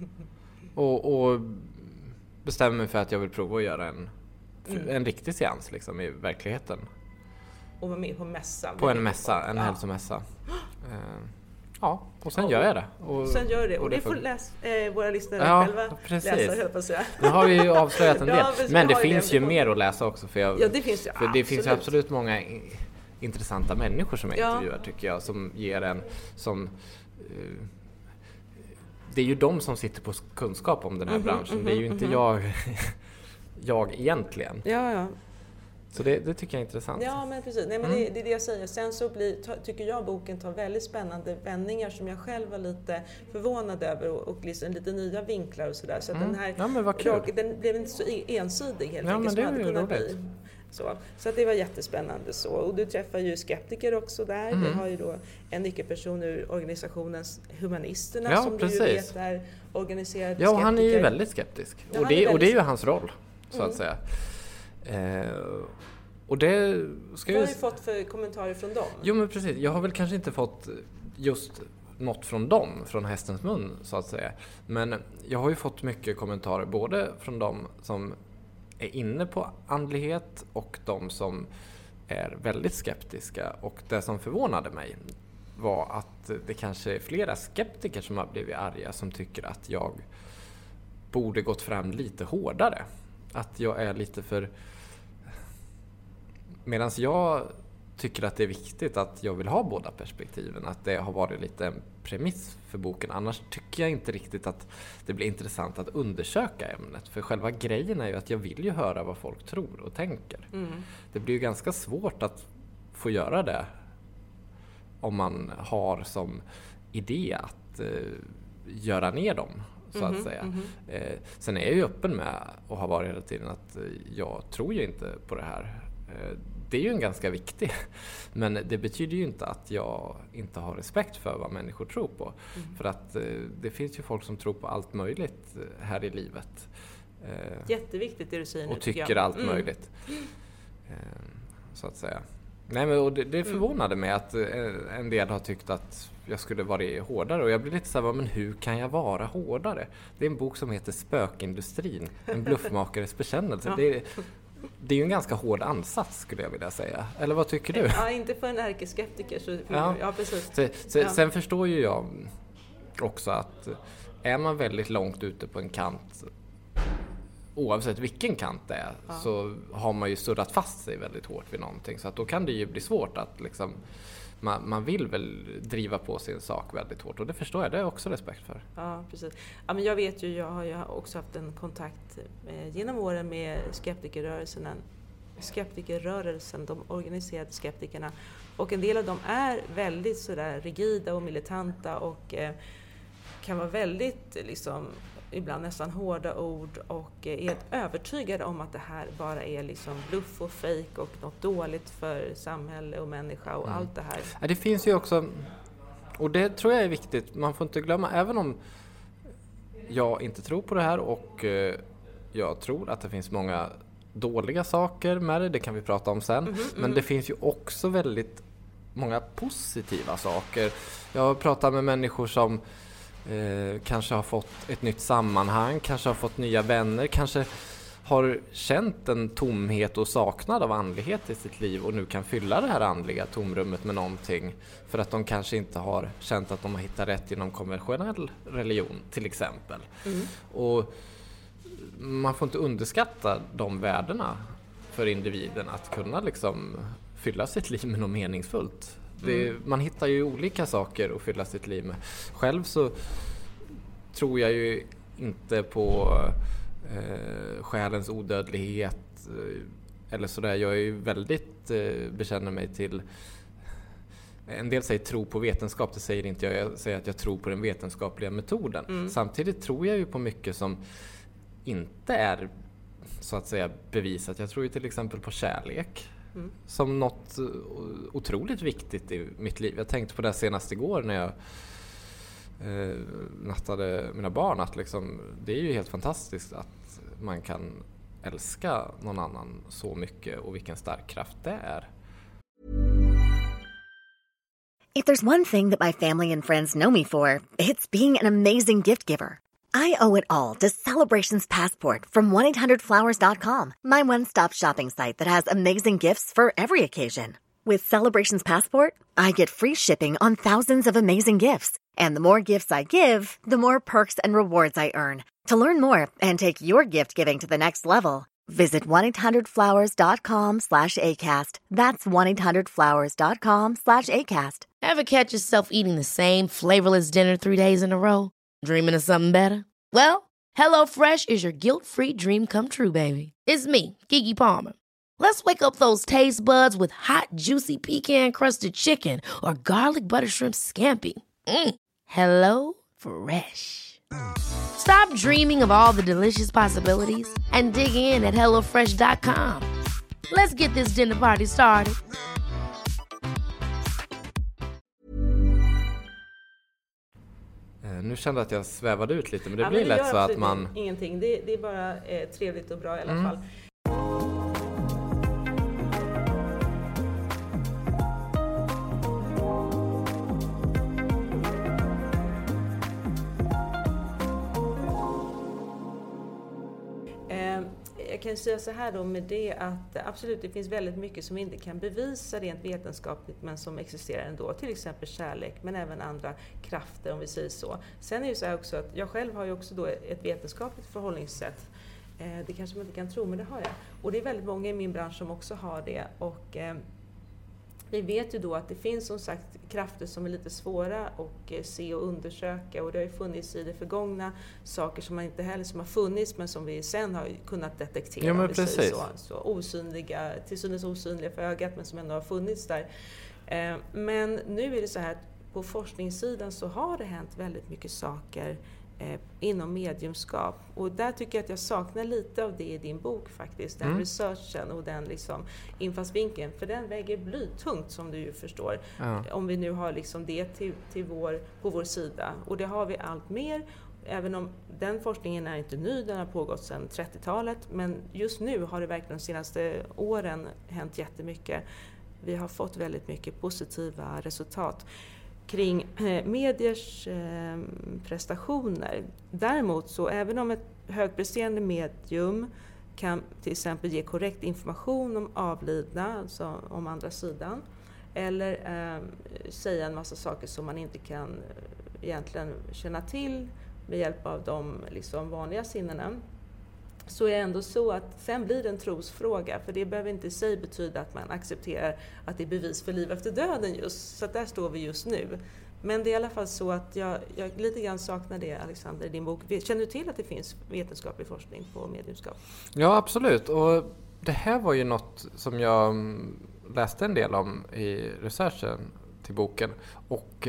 och, och bestämmer mig för att jag vill prova att göra en, mm. en riktig seans liksom, i verkligheten. Och vara med på mässa. På en mässa, en ja. hälsomässa. uh, Ja, och sen och, gör jag det. Och, sen gör det. Och, och det får läs, eh, våra lyssnare ja, själva precis. läsa, höll på att säga. Nu har vi ju avslöjat en del. ja, men det finns ju mer att läsa också. För, jag, ja, det finns ju. för det finns ju absolut många i, intressanta människor som jag ja. intervjuar, tycker jag. Som ger en... Som, uh, det är ju de som sitter på kunskap om den här mm-hmm, branschen. Mm-hmm, det är ju inte mm-hmm. jag, jag egentligen. Ja, ja. Så det, det tycker jag är intressant. Ja, men precis. Nej, men mm. det, det är det jag säger. Sen så blir, ta, tycker jag boken tar väldigt spännande vändningar som jag själv var lite förvånad över och, och liksom lite nya vinklar och sådär. Så att mm. den här ja, men vad kul. rak, den blev inte så ensidig helt ja, enkelt. Men det är ju roligt. Bli. Så, så att det var jättespännande så. Och du träffar ju skeptiker också där. Mm. Du har ju då en nyckelperson ur organisationens Humanisterna ja, som precis. du ju vet är organiserad Ja, skeptiker. han är ju väldigt skeptisk. Ja, och, det, väldigt... och det är ju hans roll, så mm. att säga. Eh, och det ska Vad ju... har du fått för kommentarer från dem? Jo, men precis. Jag har väl kanske inte fått just något från dem, från hästens mun, så att säga. Men jag har ju fått mycket kommentarer, både från dem som är inne på andlighet och de som är väldigt skeptiska. Och det som förvånade mig var att det kanske är flera skeptiker som har blivit arga, som tycker att jag borde gått fram lite hårdare. Att jag är lite för... Medan jag tycker att det är viktigt att jag vill ha båda perspektiven, att det har varit lite en premiss för boken. Annars tycker jag inte riktigt att det blir intressant att undersöka ämnet. För själva grejen är ju att jag vill ju höra vad folk tror och tänker. Mm. Det blir ju ganska svårt att få göra det om man har som idé att eh, göra ner dem, så mm-hmm, att säga. Mm-hmm. Eh, sen är jag ju öppen med, och har varit hela tiden, att eh, jag tror ju inte på det här. Eh, det är ju en ganska viktig, men det betyder ju inte att jag inte har respekt för vad människor tror på. Mm. För att eh, det finns ju folk som tror på allt möjligt här i livet. Eh, Jätteviktigt det du säger nu, och tycker allt mm. möjligt. Eh, så att säga. Nej, men och det, det förvånade mig att en del har tyckt att jag skulle vara hårdare. Och jag blir lite så här, men hur kan jag vara hårdare? Det är en bok som heter Spökindustrin, en bluffmakares bekännelse. Ja. Det, är, det är ju en ganska hård ansats, skulle jag vilja säga. Eller vad tycker du? Ja, inte för en ärkeskeptiker. Så, ja. Ja, precis. Så, så, ja. Sen förstår ju jag också att är man väldigt långt ute på en kant, oavsett vilken kant det är, ja. så har man ju surrat fast sig väldigt hårt vid någonting. Så att då kan det ju bli svårt att liksom, man, man vill väl driva på sin sak väldigt hårt. Och det förstår jag, det är också respekt för. Ja, precis. Ja, men jag vet ju, jag har ju också haft en kontakt eh, genom åren med skeptikerrörelsen, skeptikerrörelsen, de organiserade skeptikerna. Och en del av dem är väldigt sådär rigida och militanta och eh, kan vara väldigt liksom ibland nästan hårda ord och är helt övertygade om att det här bara är liksom bluff och fejk och något dåligt för samhälle och människa och mm. allt det här. Ja, det finns ju också, och det tror jag är viktigt, man får inte glömma, även om jag inte tror på det här och eh, jag tror att det finns många dåliga saker med det, det kan vi prata om sen, mm-hmm, men mm. det finns ju också väldigt många positiva saker. Jag har pratat med människor som Eh, kanske har fått ett nytt sammanhang, kanske har fått nya vänner, kanske har känt en tomhet och saknad av andlighet i sitt liv och nu kan fylla det här andliga tomrummet med någonting för att de kanske inte har känt att de har hittat rätt inom konventionell religion till exempel. Mm. Och man får inte underskatta de värdena för individen att kunna liksom fylla sitt liv med något meningsfullt. Det, mm. Man hittar ju olika saker att fylla sitt liv med. Själv så tror jag ju inte på eh, själens odödlighet eh, eller sådär. Jag är ju väldigt, eh, bekänner mig till, en del säger tro på vetenskap, det säger inte jag. Jag säger att jag tror på den vetenskapliga metoden. Mm. Samtidigt tror jag ju på mycket som inte är så att säga bevisat. Jag tror ju till exempel på kärlek. Mm. Som något otroligt viktigt i mitt liv. Jag tänkte på det senast igår när jag eh, nattade mina barn, att liksom, det är ju helt fantastiskt att man kan älska någon annan så mycket och vilken stark kraft det är. If there's one thing that my family and friends know me for, it's being an amazing gift giver. I owe it all to Celebrations Passport from one eight hundred flowers dot com, my one-stop shopping site that has amazing gifts for every occasion. With Celebrations Passport, I get free shipping on thousands of amazing gifts. And the more gifts I give, the more perks and rewards I earn. To learn more and take your gift giving to the next level, visit one eight hundred flowers dot com slash ACAST. That's one eight hundred flowers dot com slash ACAST. Ever catch yourself eating the same flavorless dinner three days in a row? Dreaming of something better? Well, HelloFresh is your guilt-free dream come true, baby. It's me, Keke Palmer. Let's wake up those taste buds with hot, juicy pecan-crusted chicken or garlic butter shrimp scampi. Mm. Hello Fresh. Stop dreaming of all the delicious possibilities and dig in at hello fresh dot com. Let's get this dinner party started. Nu kände jag att jag svävade ut lite, men det ja, blir men det lätt så att man... Ingenting, det, det är bara eh, trevligt och bra i alla mm. fall. Jag kan säga så här då med det att absolut det finns väldigt mycket som inte kan bevisa rent vetenskapligt men som existerar ändå. Till exempel kärlek men även andra krafter om vi säger så. Sen är det så här också att jag själv har ju också då ett vetenskapligt förhållningssätt. Eh, det kanske man inte kan tro men det har jag. Och det är väldigt många i min bransch som också har det. Och eh, vi vet ju då att det finns som sagt krafter som är lite svåra att se och undersöka och det har ju funnits i det förgångna saker som man inte heller som har funnits men som vi sen har kunnat detektera. Ja, men precis. Så, så osynliga, till synes osynliga för ögat men som ändå har funnits där. Eh, men nu är det så här att på forskningssidan så har det hänt väldigt mycket saker eh, inom mediumskap och där tycker jag att jag saknar lite av det i din bok faktiskt, den mm. researchen och den liksom infallsvinkeln, för den väger blytungt som du ju förstår, ja. Om vi nu har liksom det till, till vår, på vår sida och det har vi allt mer, även om den forskningen är inte ny, den har pågått sedan trettiotalet, men just nu har det verkligen de senaste åren hänt jättemycket. Vi har fått väldigt mycket positiva resultat kring eh, mediers eh, prestationer. Däremot så även om ett högpresterande medium kan till exempel ge korrekt information om avlidna, alltså om andra sidan, eller eh, säga en massa saker som man inte kan eh, egentligen känna till med hjälp av de liksom, vanliga sinnena, så är det ändå så att sen blir det en trosfråga, för det behöver inte i sig betyda att man accepterar att det är bevis för liv efter döden just, så att där står vi just nu. Men det är i alla fall så att jag, jag lite grann saknar det, Alexander, i din bok. Känner du till att det finns vetenskaplig forskning på mediumskap? Ja, absolut. Och det här var ju något som jag läste en del om i researchen till boken och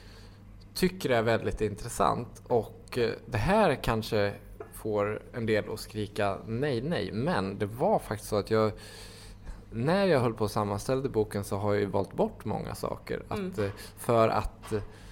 tycker är väldigt intressant. Och det här kanske får en del att skrika nej, nej. Men det var faktiskt så att jag, när jag höll på att sammanställa boken så har jag ju valt bort många saker. Mm. Att, för att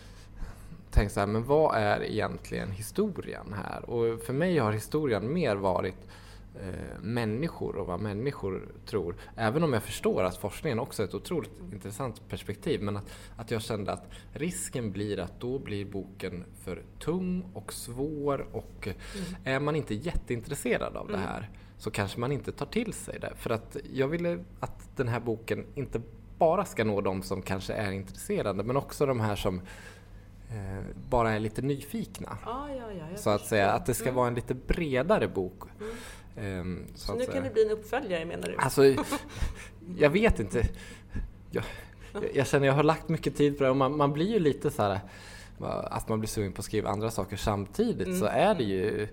tänka så här, men vad är egentligen historien här? Och för mig har historien mer varit eh, människor och vad människor tror. Även om jag förstår att forskningen också är ett otroligt intressant perspektiv. Men att, att jag kände att risken blir att då blir boken för tung och svår. Och mm. är man inte jätteintresserad av mm. det här så kanske man inte tar till sig det. För att jag ville att den här boken inte bara ska nå de som kanske är intresserade, men också de här som eh, bara är lite nyfikna. Ah, ja, ja, så att säga, att det ska mm. vara en lite bredare bok. Mm. Eh, så så nu kan det bli en uppföljare, menar du? Alltså, jag vet inte. Jag, jag känner jag har lagt mycket tid på det och man, man blir ju lite så här att man blir sugen på att skriva andra saker samtidigt, mm. så är det ju.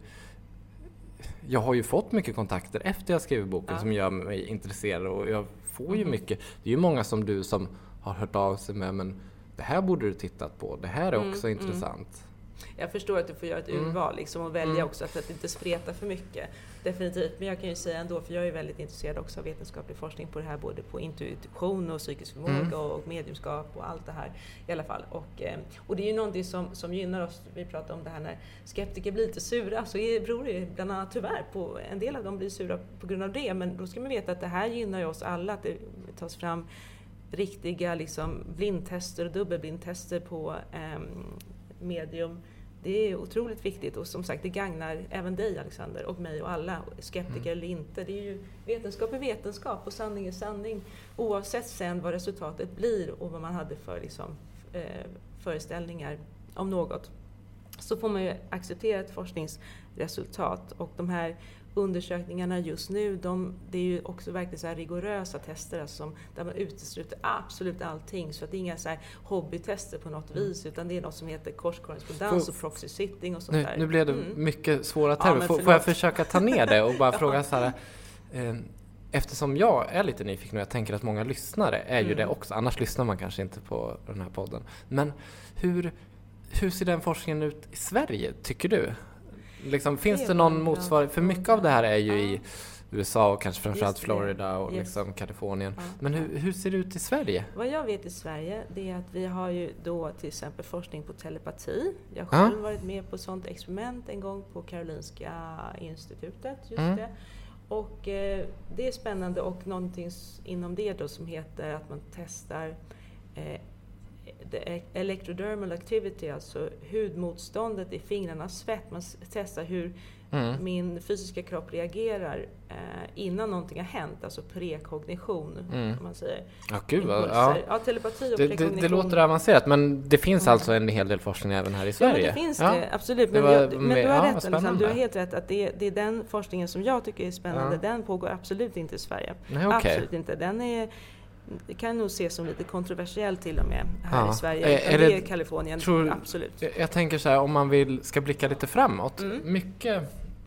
Jag har ju fått mycket kontakter efter jag skrev boken, ja. Som gör mig intresserad och jag får ju mm. mycket. Det är ju många som du som har hört av sig med, men det här borde du tittat på. Det här är också mm. intressant. Mm. Jag förstår att du får göra ett mm. urval liksom, och välja mm. också att det inte spreta för mycket. Definitivt, men jag kan ju säga ändå, för jag är väldigt intresserad också av vetenskaplig forskning på det här, både på intuition och psykisk förmåga mm. och mediumskap och allt det här i alla fall. Och, och det är ju någonting som, som gynnar oss. Vi pratar om det här när skeptiker blir lite sura, så beror det bland annat tyvärr på, en del av dem blir sura på grund av det, men då ska man veta att det här gynnar ju oss alla, att det tas fram riktiga liksom, blindtester och dubbelblindtester på eh, medium. Det är otroligt viktigt och som sagt det gagnar även dig, Alexander, och mig och alla, skeptiker mm. eller inte. Det är ju vetenskap är vetenskap och sanning är sanning, oavsett sen vad resultatet blir och vad man hade för liksom, eh, föreställningar om något. Så får man ju acceptera ett forskningsresultat, och de här undersökningarna just nu, de, det är ju också verkligen så här rigorösa tester alltså, där man utesluter absolut allting, så att det är inga så här hobbytester på något vis, utan det är något som heter korskorrespondens och proxy sitting och sånt nu, där. Nu blev det mm. mycket svåra termer. Ja, får jag försöka ta ner det och bara ja. fråga så här, eh, eftersom jag är lite nyfiken och jag tänker att många lyssnare är mm. ju det också, annars lyssnar man kanske inte på den här podden. Men hur, hur ser den forskningen ut i Sverige, tycker du? Liksom, finns det någon motsvarighet? För mycket av det här är ju i U S A och kanske framförallt Just det. Florida och Yes. liksom Kalifornien. Ja. Men hur, hur ser det ut i Sverige? Vad jag vet i Sverige, det är att vi har ju då till exempel forskning på telepati. Jag har Ja. själv varit med på ett sånt experiment en gång på Karolinska institutet, just Mm. det. Och eh, det är spännande, och någonting s- inom det då som heter att man testar eh, the electrodermal activity, alltså hudmotståndet i fingrarnas svett. Man s- testar hur Mm. min fysiska kropp reagerar eh, innan någonting har hänt, alltså prekognition, Mm. som man säger. Ja, gud vad, Impulser. ja. Ja, telepati och Det, det, prekognition. det låter avancerat, men det finns alltså en hel del forskning även här i Ja, Sverige? men det finns Ja. det, absolut. Det Men, var jag, men med- du har ja, rätt, vad Alexander. spännande. Du har helt rätt att det, det är den forskningen som jag tycker är spännande. Ja. Den pågår absolut inte i Sverige. Nej, okej. Absolut inte. Den är, det kan nog ses som lite kontroversiell till och med här Ja. i Sverige. Är- Är, är det det- är Kalifornien, tror- absolut. Jag, jag tänker så här, om man vill, ska blicka lite framåt. Mm. Mycket,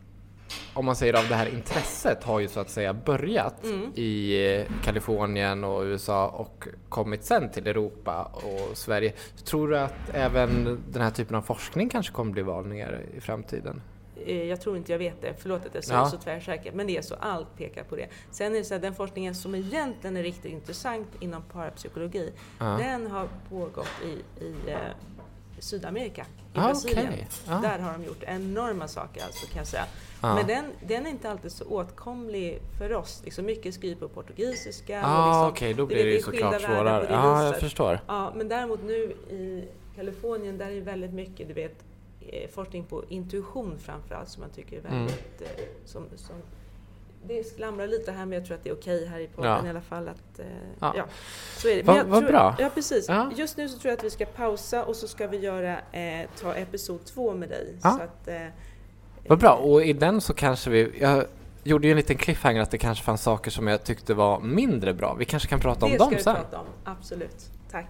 om man säger av det här intresset, har ju så att säga börjat Mm. i eh, Kalifornien och U S A och kommit sen till Europa och Sverige. Tror du att även den här typen av forskning kanske kommer bli vanligare i framtiden? Eh, Jag tror inte jag vet det, förlåt att jag säger Ja. så tvärsäkert, men det är så, allt pekar på det. Sen är det så att den forskningen som egentligen är riktigt intressant inom parapsykologi, Ja. den har pågått i, i eh, Sydamerika, i Ah, Brasilien. okej. Ja. Där har de gjort enorma saker, alltså, kan jag säga. Ja. Men den, den är inte alltid så åtkomlig för oss. Liksom mycket skrivs på portugisiska. Ja, och liksom, okej, då du blir vet, det ju är skilda såklart världar på svårare. det Ja, jag viset. förstår. Ja, men däremot nu i Kalifornien, där är väldigt mycket, du vet, eh, forskning på intuition framförallt, som man tycker är väldigt, Mm. eh, som, som, det skramlar lite här, men jag tror att det är okej här i podden Ja. i alla fall. Att, eh, Ja. ja. Så är det. Va- Men jag vad tror, bra. Ja, precis. Ja. Just nu så tror jag att vi ska pausa och så ska vi göra, eh, ta episod två med dig. Ja. Så att, eh, Vad bra, och i den så kanske vi... Jag gjorde ju en liten cliffhanger att det kanske fanns saker som jag tyckte var mindre bra. Vi kanske kan prata om det dem ska vi sen. prata om, absolut. Tack.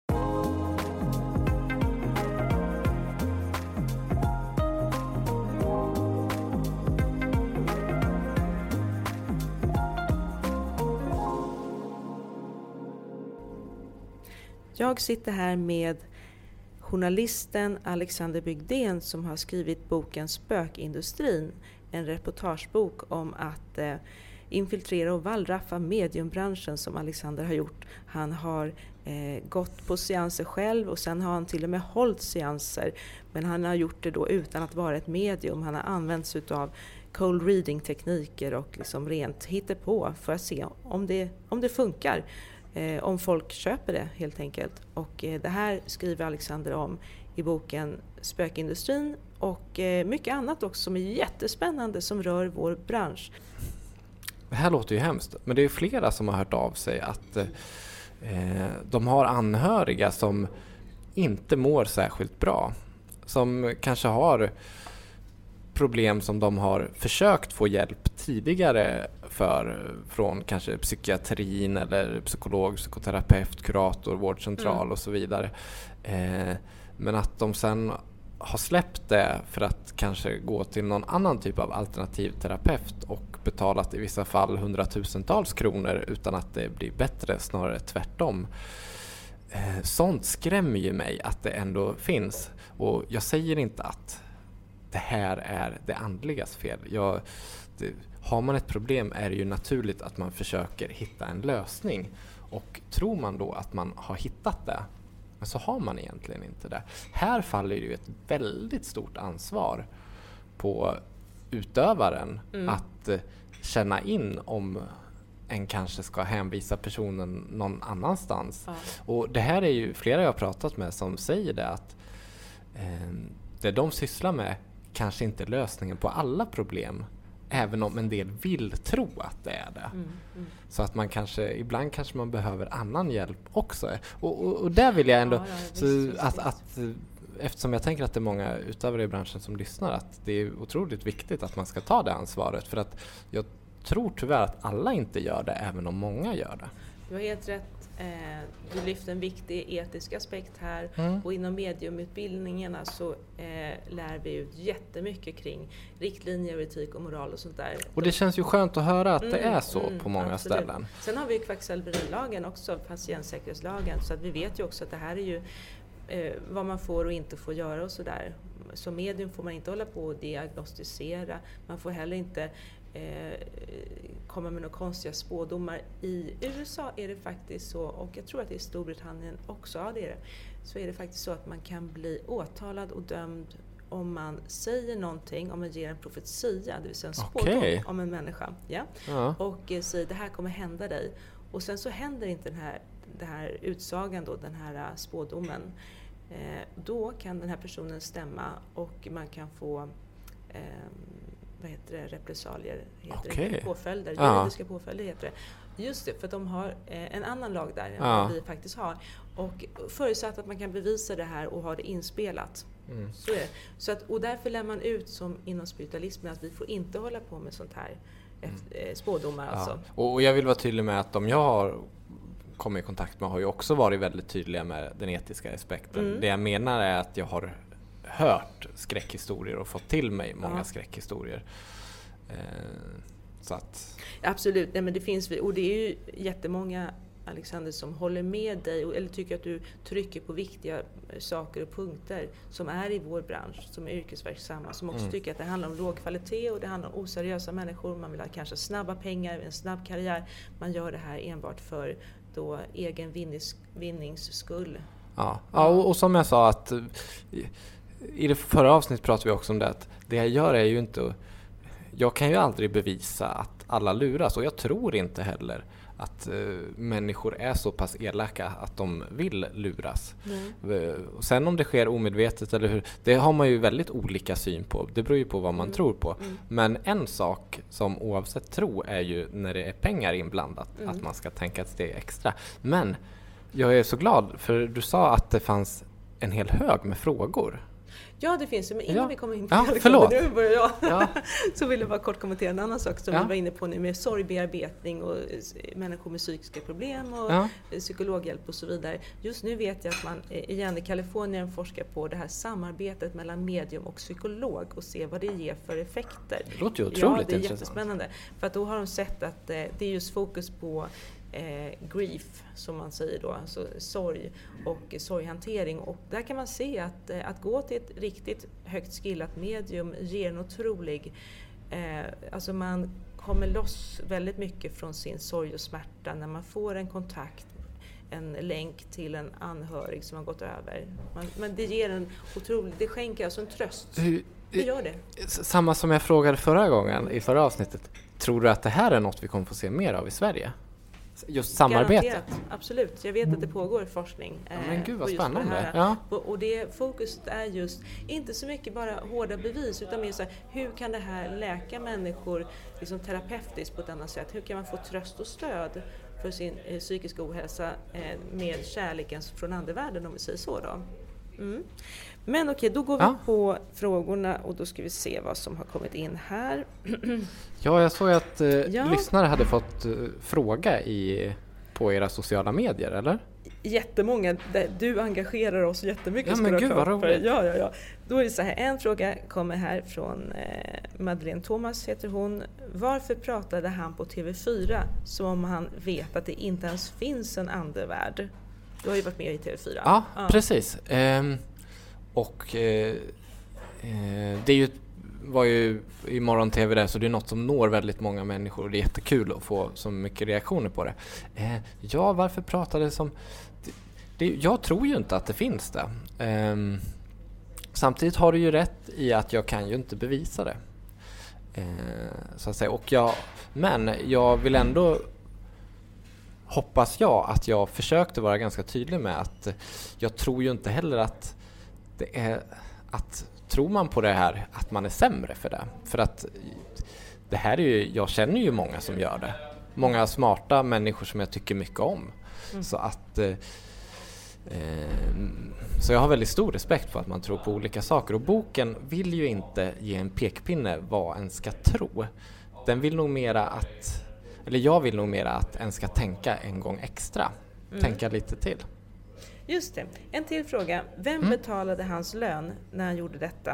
Jag sitter här med journalisten Alexander Bygdén som har skrivit boken Spökindustrin, en reportagebok om att eh, infiltrera och wallraffa mediumbranschen som Alexander har gjort. Han har eh, gått på seanser själv och sen har han till och med hållit seanser, men han har gjort det då utan att vara ett medium. Han har använt sig av cold reading tekniker och liksom rent hittepå för att se om det, om det funkar. Eh, om folk köper det helt enkelt. Och eh, det här skriver Alexander om i boken Spökindustrin och eh, mycket annat också som är jättespännande som rör vår bransch. Det här låter ju hemskt, men det är ju flera som har hört av sig att eh, de har anhöriga som inte mår särskilt bra. Som kanske har problem som de har försökt få hjälp tidigare för från kanske psykiatrin eller psykolog, psykoterapeut, kurator, vårdcentral Mm. och så vidare. Eh, men att de sen har släppt det för att kanske gå till någon annan typ av alternativ terapeut och betalat i vissa fall hundratusentals kronor utan att det blir bättre, snarare tvärtom. Eh, sånt skrämmer ju mig att det ändå finns. Och jag säger inte att det här är det andligas fel. Jag, det, har man ett problem är det ju naturligt att man försöker hitta en lösning. Och tror man då att man har hittat det, men så har man egentligen inte det. Här faller ju ett väldigt stort ansvar på utövaren Mm. att eh, känna in om en kanske ska hänvisa personen någon annanstans. Ja. Och det här är ju flera jag har pratat med som säger det att eh, det de sysslar med kanske inte är lösningen på alla problem, även om en del vill tro att det är det. Mm, mm. Så att man kanske, ibland kanske man behöver annan hjälp också. Och, och, och där vill jag ändå, Ja, ja, visst, så visst, att, visst. att, eftersom jag tänker att det är många utövare i branschen som lyssnar, att det är otroligt viktigt att man ska ta det ansvaret. För att jag tror tyvärr att alla inte gör det, även om många gör det. Du har helt rätt. Eh, du lyfter en viktig etisk aspekt här. Mm. Och inom mediumutbildningarna så eh, lär vi ut jättemycket kring riktlinjer, etik och moral och sånt där. Och det känns ju skönt att höra att det Mm, är så mm, på många absolut. ställen. Sen har vi ju kvacksalverilagen också, patientsäkerhetslagen, så att vi vet ju också att det här är ju eh, vad man får och inte får göra och sådär. Som medium får man inte hålla på och diagnostisera, man får heller inte eh, kommer med några konstiga spådomar. I U S A är det faktiskt så, och jag tror att det är i Storbritannien också, ja det är det, så är det faktiskt så att man kan bli åtalad och dömd om man säger någonting, om man ger en profetia, det vill säga en spådom okay. om en människa. Ja? Ja. Och eh, säger det här kommer hända dig. Och sen så händer inte den här, den här utsagan då, den här uh, spådomen. Eh, då kan den här personen stämma och man kan få eh, vad heter det, repressalier, heter okay. det, påföljder, ja. juridiska påföljder heter det. Just det, för att de har eh, en annan lag där än ja. vad vi faktiskt har. Och förutsatt att man kan bevisa det här och ha det inspelat. Mm. Så är det. Så att, och därför lär man ut som inom spiritualismen att vi får inte hålla på med sånt här mm. spådomar. Ja. Alltså. Och jag vill vara tydlig med att de jag har kommit i kontakt med har ju också varit väldigt tydliga med den etiska aspekten. Mm. Det jag menar är att jag har hört skräckhistorier och fått till mig många ja. skräckhistorier. Eh, så att... Absolut, nej, men det finns, och det är ju jättemånga, Alexander, som håller med dig eller tycker att du trycker på viktiga saker och punkter som är i vår bransch, som är yrkesverksamma, som också mm. tycker att det handlar om låg kvalitet och det handlar om oseriösa människor. Man vill ha kanske snabba pengar, en snabb karriär. Man gör det här enbart för då egen vinnings, vinnings skull. Ja, ja och, och som jag sa att i det förra avsnittet pratade vi också om det att det jag gör är ju inte, jag kan ju aldrig bevisa att alla luras och jag tror inte heller att uh, människor är så pass elaka att de vill luras. Mm. Och sen om det sker omedvetet eller hur, det har man ju väldigt olika syn på. Det beror ju på vad man mm. tror på. Mm. Men en sak som oavsett tro är ju när det är pengar inblandat mm. att man ska tänka ett steg extra. Men jag är så glad för du sa att det fanns en hel hög med frågor. Ja, det finns. Men innan ja. vi kommer in på ja, det, förlåt. nu börjar jag. Ja. Så vill jag bara kort kommentera en annan sak som ja. vi var inne på nu med sorgbearbetning och människor med psykiska problem och ja. psykologhjälp och så vidare. Just nu vet jag att man igen i Kalifornien forskar på det här samarbetet mellan medium och psykolog och se vad det ger för effekter. Det låter ju otroligt ja, det är intressant. Jättespännande. För att då har de sett att det är just fokus på Eh, grief, som man säger då, alltså sorg och sorghantering. Och där kan man se att, eh, att gå till ett riktigt högt skillat medium ger en otrolig, eh, alltså man kommer loss väldigt mycket från sin sorg och smärta när man får en kontakt, en länk till en anhörig som har gått över. Man, men det ger en otrolig, det skänker alltså en tröst. Hur, det gör det. Samma som jag frågade förra gången i förra avsnittet. Tror du att det här är något vi kommer få se mer av i Sverige? Just samarbete? Garanterat, absolut. Jag vet att det pågår forskning. Ja, men gud vad på just spännande. Det här. Ja. Och det fokuset är just, inte så mycket bara hårda bevis, utan mer så här, hur kan det här läka människor liksom terapeutiskt på ett annat sätt? Hur kan man få tröst och stöd för sin eh, psykiska ohälsa eh, med kärleken från andevärlden, om vi säger så då? Mm. Men okej, då går vi ja. på frågorna och då ska vi se vad som har kommit in här. Ja, jag såg att eh, ja. lyssnare hade fått eh, fråga i, på era sociala medier, eller? Jättemånga. Du engagerar oss jättemycket. Ja, men gud vad roligt. Ja, ja, ja. Då är det så här, en fråga kommer här från eh, Madeleine Thomas heter hon. Varför pratade han på T V fyra som om han vet att det inte ens finns en andevärld? Du har ju varit med i T V fyra. Ja, ja. precis. Ehm, och eh, eh, det är ju, var ju i morgon-T V där, så det är något som når väldigt många människor och det är jättekul att få så mycket reaktioner på det. Eh, ja, varför pratade som... Det, det, jag tror ju inte att det finns det. Eh, samtidigt har du ju rätt i att jag kan ju inte bevisa det. Eh, så att säga. Och jag, men jag vill ändå... hoppas jag att jag försökte vara ganska tydlig med att jag tror ju inte heller att det är att tror man på det här att man är sämre för det. För att det här är ju, jag känner ju många som gör det. Många smarta människor som jag tycker mycket om. Mm. Så att eh, så jag har väldigt stor respekt för att man tror på olika saker. Och boken vill ju inte ge en pekpinne vad en ska tro. Den vill nog mera att Eller jag vill nog mera att en ska tänka en gång extra. Mm. Tänka lite till. Just det. En till fråga. Vem mm. betalade hans lön när han gjorde detta?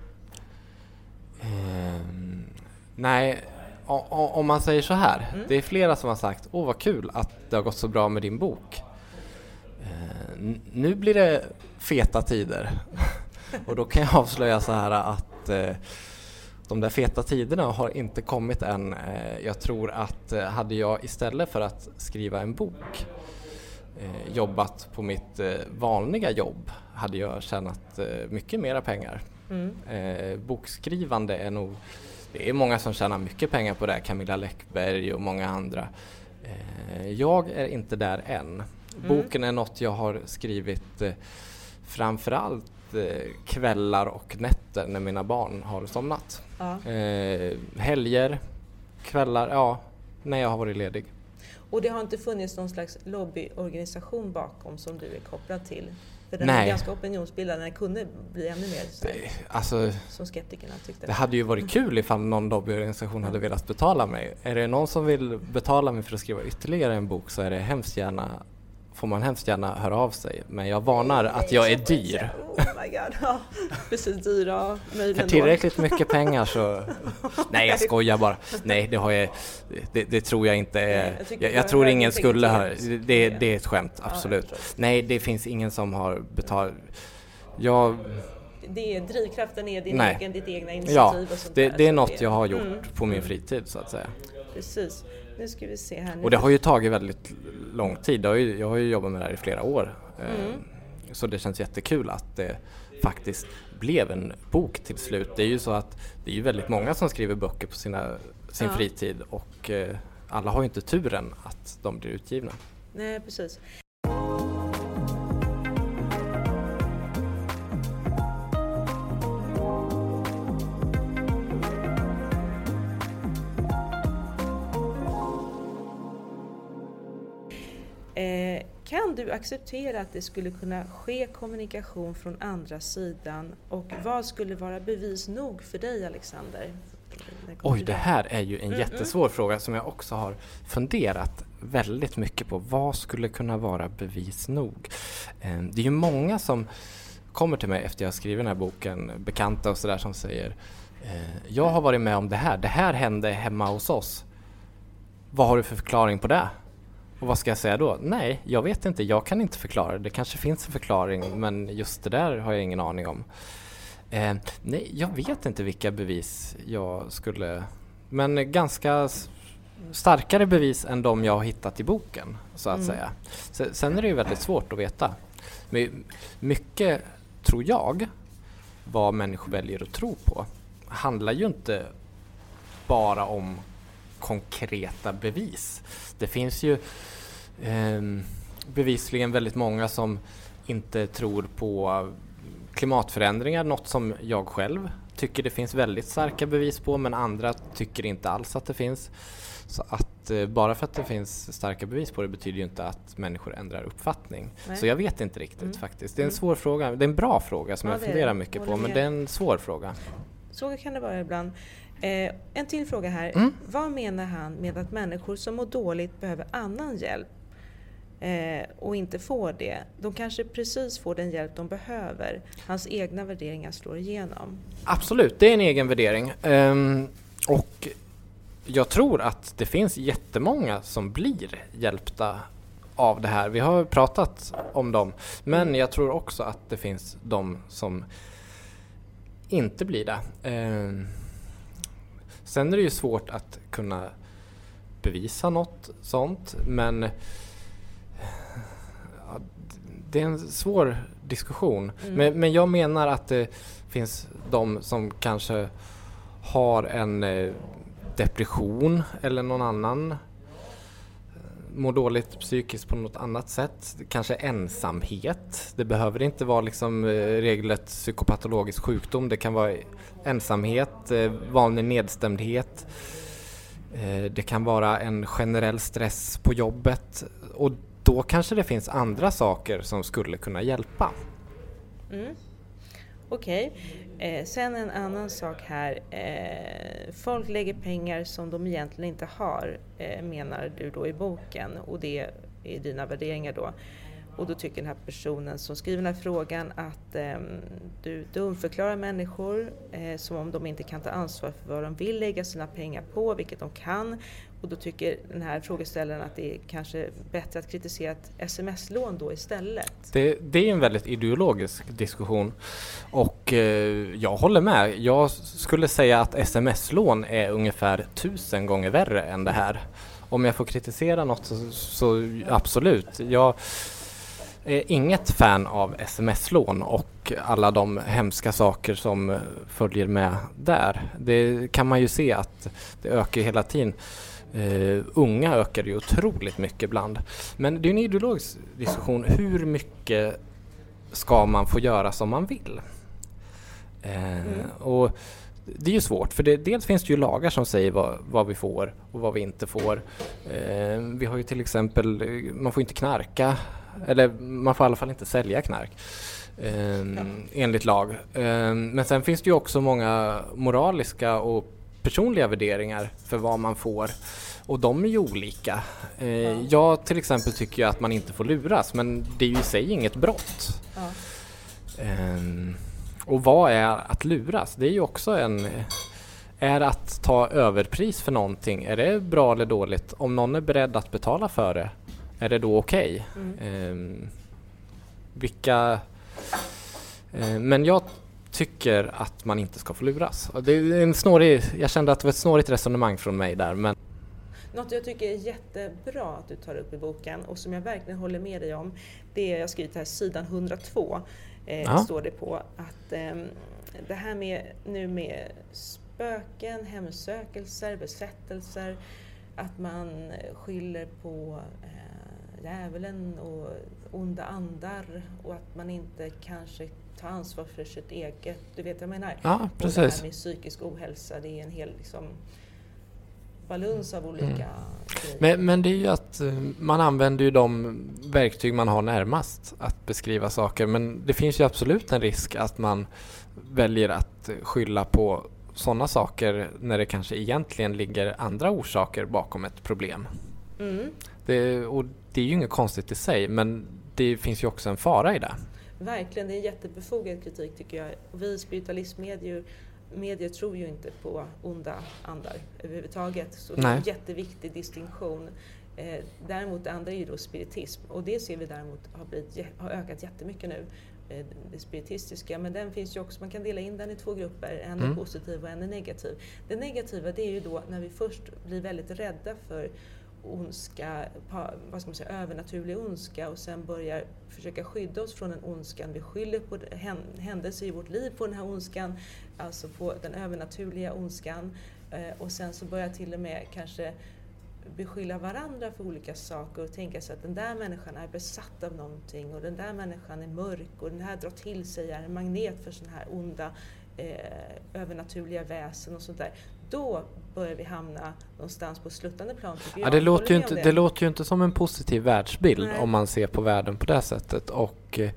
Um, nej, o- o- om man säger så här. Mm. Det är flera som har sagt, åh vad kul att det har gått så bra med din bok. Uh, n- nu blir det feta tider. Och då kan jag avslöja så här att uh, de där feta tiderna har inte kommit än. Jag tror att hade jag istället för att skriva en bok jobbat på mitt vanliga jobb hade jag tjänat mycket mera pengar. Mm. Bokskrivande är nog, det är många som tjänar mycket pengar på det, Camilla Läckberg och många andra. Jag är inte där än. Mm. Boken är något jag har skrivit framförallt kvällar och nätter när mina barn har somnat. Ja. Eh, helger, kvällar, ja, när jag har varit ledig. Och det har inte funnits någon slags lobbyorganisation bakom som du är kopplad till? För den Nej. är ganska opinionsbildande, den kunde bli ännu mer så här, det, alltså, som skeptikerna tyckte. Det hade ju varit kul ifall någon lobbyorganisation mm. hade velat betala mig. Är det någon som vill betala mig för att skriva ytterligare en bok så är det hemskt gärna, får man hemskt gärna höra av sig. Men jag varnar nej, att jag är dyr. Oh my god, ja, precis dyra. För tillräckligt mycket pengar så... Nej, jag skojar bara. Nej, det, har jag, det, det tror jag inte är... Jag, jag, jag tror ingen skulle ha... Det, det är ett skämt, absolut. Ja, nej, det finns ingen som har betalat... Jag... Det är drivkraften är din nej. egen, ditt egna initiativ ja, och sånt det, där. det är något jag har gjort mm. på min fritid så att säga. Precis. Nu ska vi se här. Nu. Och det har ju tagit väldigt lång tid. Jag har ju, jag har ju jobbat med det här i flera år. Mm. Så det känns jättekul att det faktiskt blev en bok till slut. Det är ju så att det är ju väldigt många som skriver böcker på sina, sin ja. fritid och alla har ju inte turen att de blir utgivna. Nej, precis. Eh, kan du acceptera att det skulle kunna ske kommunikation från andra sidan och vad skulle vara bevis nog för dig, Alexander? Oj, det här är ju en mm, jättesvår mm. fråga som jag också har funderat väldigt mycket på. Vad skulle kunna vara bevis nog? Eh, det är ju många som kommer till mig efter jag skrivit den här boken, bekanta och sådär som säger eh, jag har varit med om det här, det här hände hemma hos oss. Vad har du för förklaring på det? Och vad ska jag säga då? Nej, jag vet inte. Jag kan inte förklara det. Det kanske finns en förklaring, men just det där har jag ingen aning om. Eh, nej, jag vet inte vilka bevis jag skulle... Men ganska starkare bevis än de jag har hittat i boken, så att mm. säga. Sen är det ju väldigt svårt att veta. Men mycket, tror jag, vad människor väljer att tro på handlar ju inte bara om konkreta bevis. Det finns ju eh, bevisligen väldigt många som inte tror på klimatförändringar, något som jag själv tycker det finns väldigt starka bevis på, men andra tycker inte alls att det finns. Så att eh, bara för att det finns starka bevis på det betyder ju inte att människor ändrar uppfattning. Nej. Så jag vet inte riktigt mm. faktiskt. Det är en mm. svår fråga. Det är en bra fråga som ja, jag funderar mycket på, men det är en svår fråga. Så kan det vara ibland. Eh, en till fråga här. Mm. Vad menar han med att människor som mår dåligt behöver annan hjälp eh, och inte får det? De kanske precis får den hjälp de behöver. Hans egna värderingar slår igenom. Absolut, det är en egen värdering. Um, och jag tror att det finns jättemånga som blir hjälpta av det här. Vi har pratat om dem. Men jag tror också att det finns de som inte blir det. Um, Sen är det ju svårt att kunna bevisa något sånt, men ja, det är en svår diskussion. Mm. Men, men jag menar att det finns de som kanske har en eh, depression eller någon annan, mår dåligt psykiskt på något annat sätt. Kanske ensamhet. Det behöver inte vara liksom regelrätt psykopatologisk sjukdom. Det kan vara ensamhet, vanlig nedstämdhet. Det kan vara en generell stress på jobbet. Och då kanske det finns andra saker som skulle kunna hjälpa. Mm. Okej. Eh, sen en annan sak här. Eh, folk lägger pengar som de egentligen inte har, eh, menar du då i boken. Och det är dina värderingar då. Och då tycker den här personen som skriver den här frågan att eh, du dumförklarar människor eh, som om de inte kan ta ansvar för vad de vill lägga sina pengar på, vilket de kan. Och då tycker den här frågeställaren att det är kanske bättre att kritisera ett sms-lån då istället. Det, det är en väldigt ideologisk diskussion. Och Och eh, jag håller med. Jag skulle säga att sms-lån är ungefär tusen gånger värre än det här. Om jag får kritisera något så, så absolut. Jag är inget fan av sms-lån och alla de hemska saker som följer med där. Det kan man ju se att det ökar hela tiden. Uh, unga ökar ju otroligt mycket ibland. Men det är en ideologisk diskussion. Hur mycket ska man få göra som man vill? Uh, mm. Och det är ju svårt, för det, dels finns det ju lagar som säger vad, vad vi får och vad vi inte får. Uh, vi har ju till exempel, man får inte knarka, eller man får i alla fall inte sälja knark. Uh, ja. Enligt lag. Uh, men sen finns det ju också många moraliska och personliga värderingar för vad man får, och de är ju olika. Eh, ja. Jag till exempel tycker att man inte får luras, men det är ju i sig inget brott. Ja. Eh, och vad är att luras? Det är ju också en... Är att ta överpris för någonting, är det bra eller dåligt? Om någon är beredd att betala för det, är det då okej? Okay? Mm. Eh, vilka... Eh, men jag tycker att man inte ska få luras. Det är en snårig, jag kände att det var ett snårigt resonemang från mig där. Men... Något jag tycker är jättebra att du tar upp i boken och som jag verkligen håller med dig om, det är, jag skrivit här sidan hundratvå, eh, ja. står det på att eh, det här med nu med spöken, hemsökelser, besättelser, att man skyller på eh, djävulen och onda andar och att man inte kanske ta ansvar för sitt eget, du vet vad jag menar? Ja, precis. Och det här med psykisk ohälsa, det är en hel liksom balans av olika mm. grejer. Men, men det är ju att man använder ju de verktyg man har närmast att beskriva saker, men det finns ju absolut en risk att man väljer att skylla på sådana saker när det kanske egentligen ligger andra orsaker bakom ett problem. Mm. Det, och det är ju inget konstigt i sig, men det finns ju också en fara i det. Verkligen, det är en jättebefogad kritik tycker jag. Vi spiritualistmedier medier tror ju inte på onda andar överhuvudtaget. Så det är en jätteviktig distinktion. Eh, däremot det andra är ju då spiritism. Och det ser vi däremot har, blivit, har ökat jättemycket nu. Eh, det spiritistiska. Men den finns ju också, man kan dela in den i två grupper. En är mm. positiv och en är negativ. Det negativa det är ju då när vi först blir väldigt rädda för ondska, vad ska man säga, övernaturlig ondska och sen börjar försöka skydda oss från den ondskan. Vi skyller på händelser i vårt liv på den här ondskan, alltså på den övernaturliga ondskan, och sen så börjar till och med kanske beskylla varandra för olika saker och tänka sig att den där människan är besatt av någonting och den där människan är mörk och den här drar till sig, är en magnet för såna här onda eh, övernaturliga väsen och sånt där. Då börjar vi hamna någonstans på sluttande plan. Ja, det, låter ju inte, det. det låter ju inte som en positiv världsbild. Nej. Om man ser på världen på det sättet. Och eh,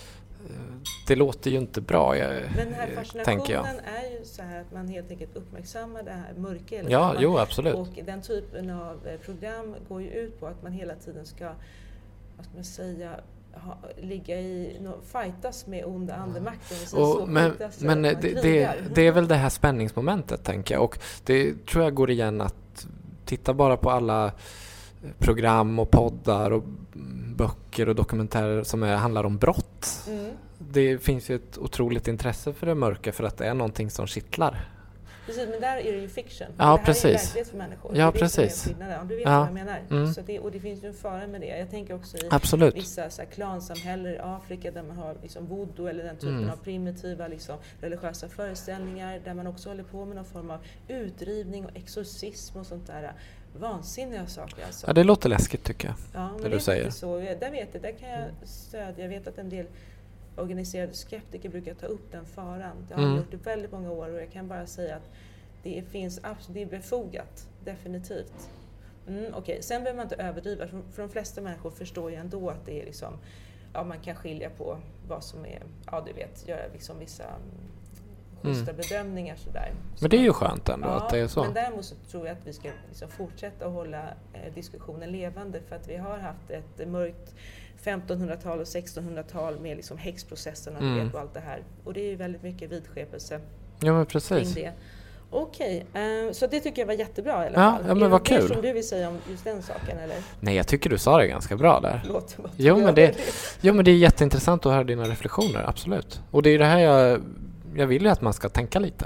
det låter ju inte bra, jag, men den här fascinationen är ju så här att man helt enkelt uppmärksammar det här mörka. Ja, man, jo, absolut. Och den typen av program går ju ut på att man hela tiden ska, vad ska man säga, Ha, ligga i, no, fightas med onda andemakten. Och, men men det, det, det är väl det här spänningsmomentet, tänker jag. Och det tror jag går igen att titta bara på alla program och poddar och böcker och dokumentärer som är, handlar om brott. Mm. Det finns ju ett otroligt intresse för det mörka för att det är någonting som kittlar. Precis, men där är det ju fiction. Ja, det här precis. är ju verklighet för människor. Ja, det är precis. Det ja, du vet ja. vad jag menar. Mm. Så det, och det finns ju en fara med det. Jag tänker också i Absolut. vissa så här, klansamhällen i Afrika där man har liksom, voodoo eller den typen mm. av primitiva liksom, religiösa föreställningar där man också håller på med någon form av utdrivning och exorcism och sånt där. Vansinniga saker alltså. Ja, det låter läskigt tycker jag. Ja, men det det du säger. Så. Där vet jag, där kan jag stödja. Jag vet att en del organiserade skeptiker brukar ta upp den faran. Det har mm. gjort det väldigt många år och jag kan bara säga att det finns absolut, det är befogat, definitivt. Mm, Okej, okay. Sen behöver man inte överdriva, för, för de flesta människor förstår ju ändå att det är liksom, ja, man kan skilja på vad som är, ja du vet, göra liksom vissa schyssta mm. bedömningar sådär. Så men det är ju skönt ändå ja, att det är så. Men däremot så tror jag att vi ska liksom fortsätta att hålla eh, diskussionen levande, för att vi har haft ett mörkt femtonhundratal och sextonhundratal med liksom häxprocesserna mm. och allt det här. Och det är ju väldigt mycket vidskepelse. Ja, men precis. Det. Okej, okay. uh, så det tycker jag var jättebra i alla ja, fall. Ja, men vad kul. Är det som du vill säga om just den saken, eller? Nej, jag tycker du sa det ganska bra där. Låt jo, men det, jo, men det är jätteintressant att höra dina reflektioner, absolut. Och det är det här jag jag vill ju att man ska tänka lite.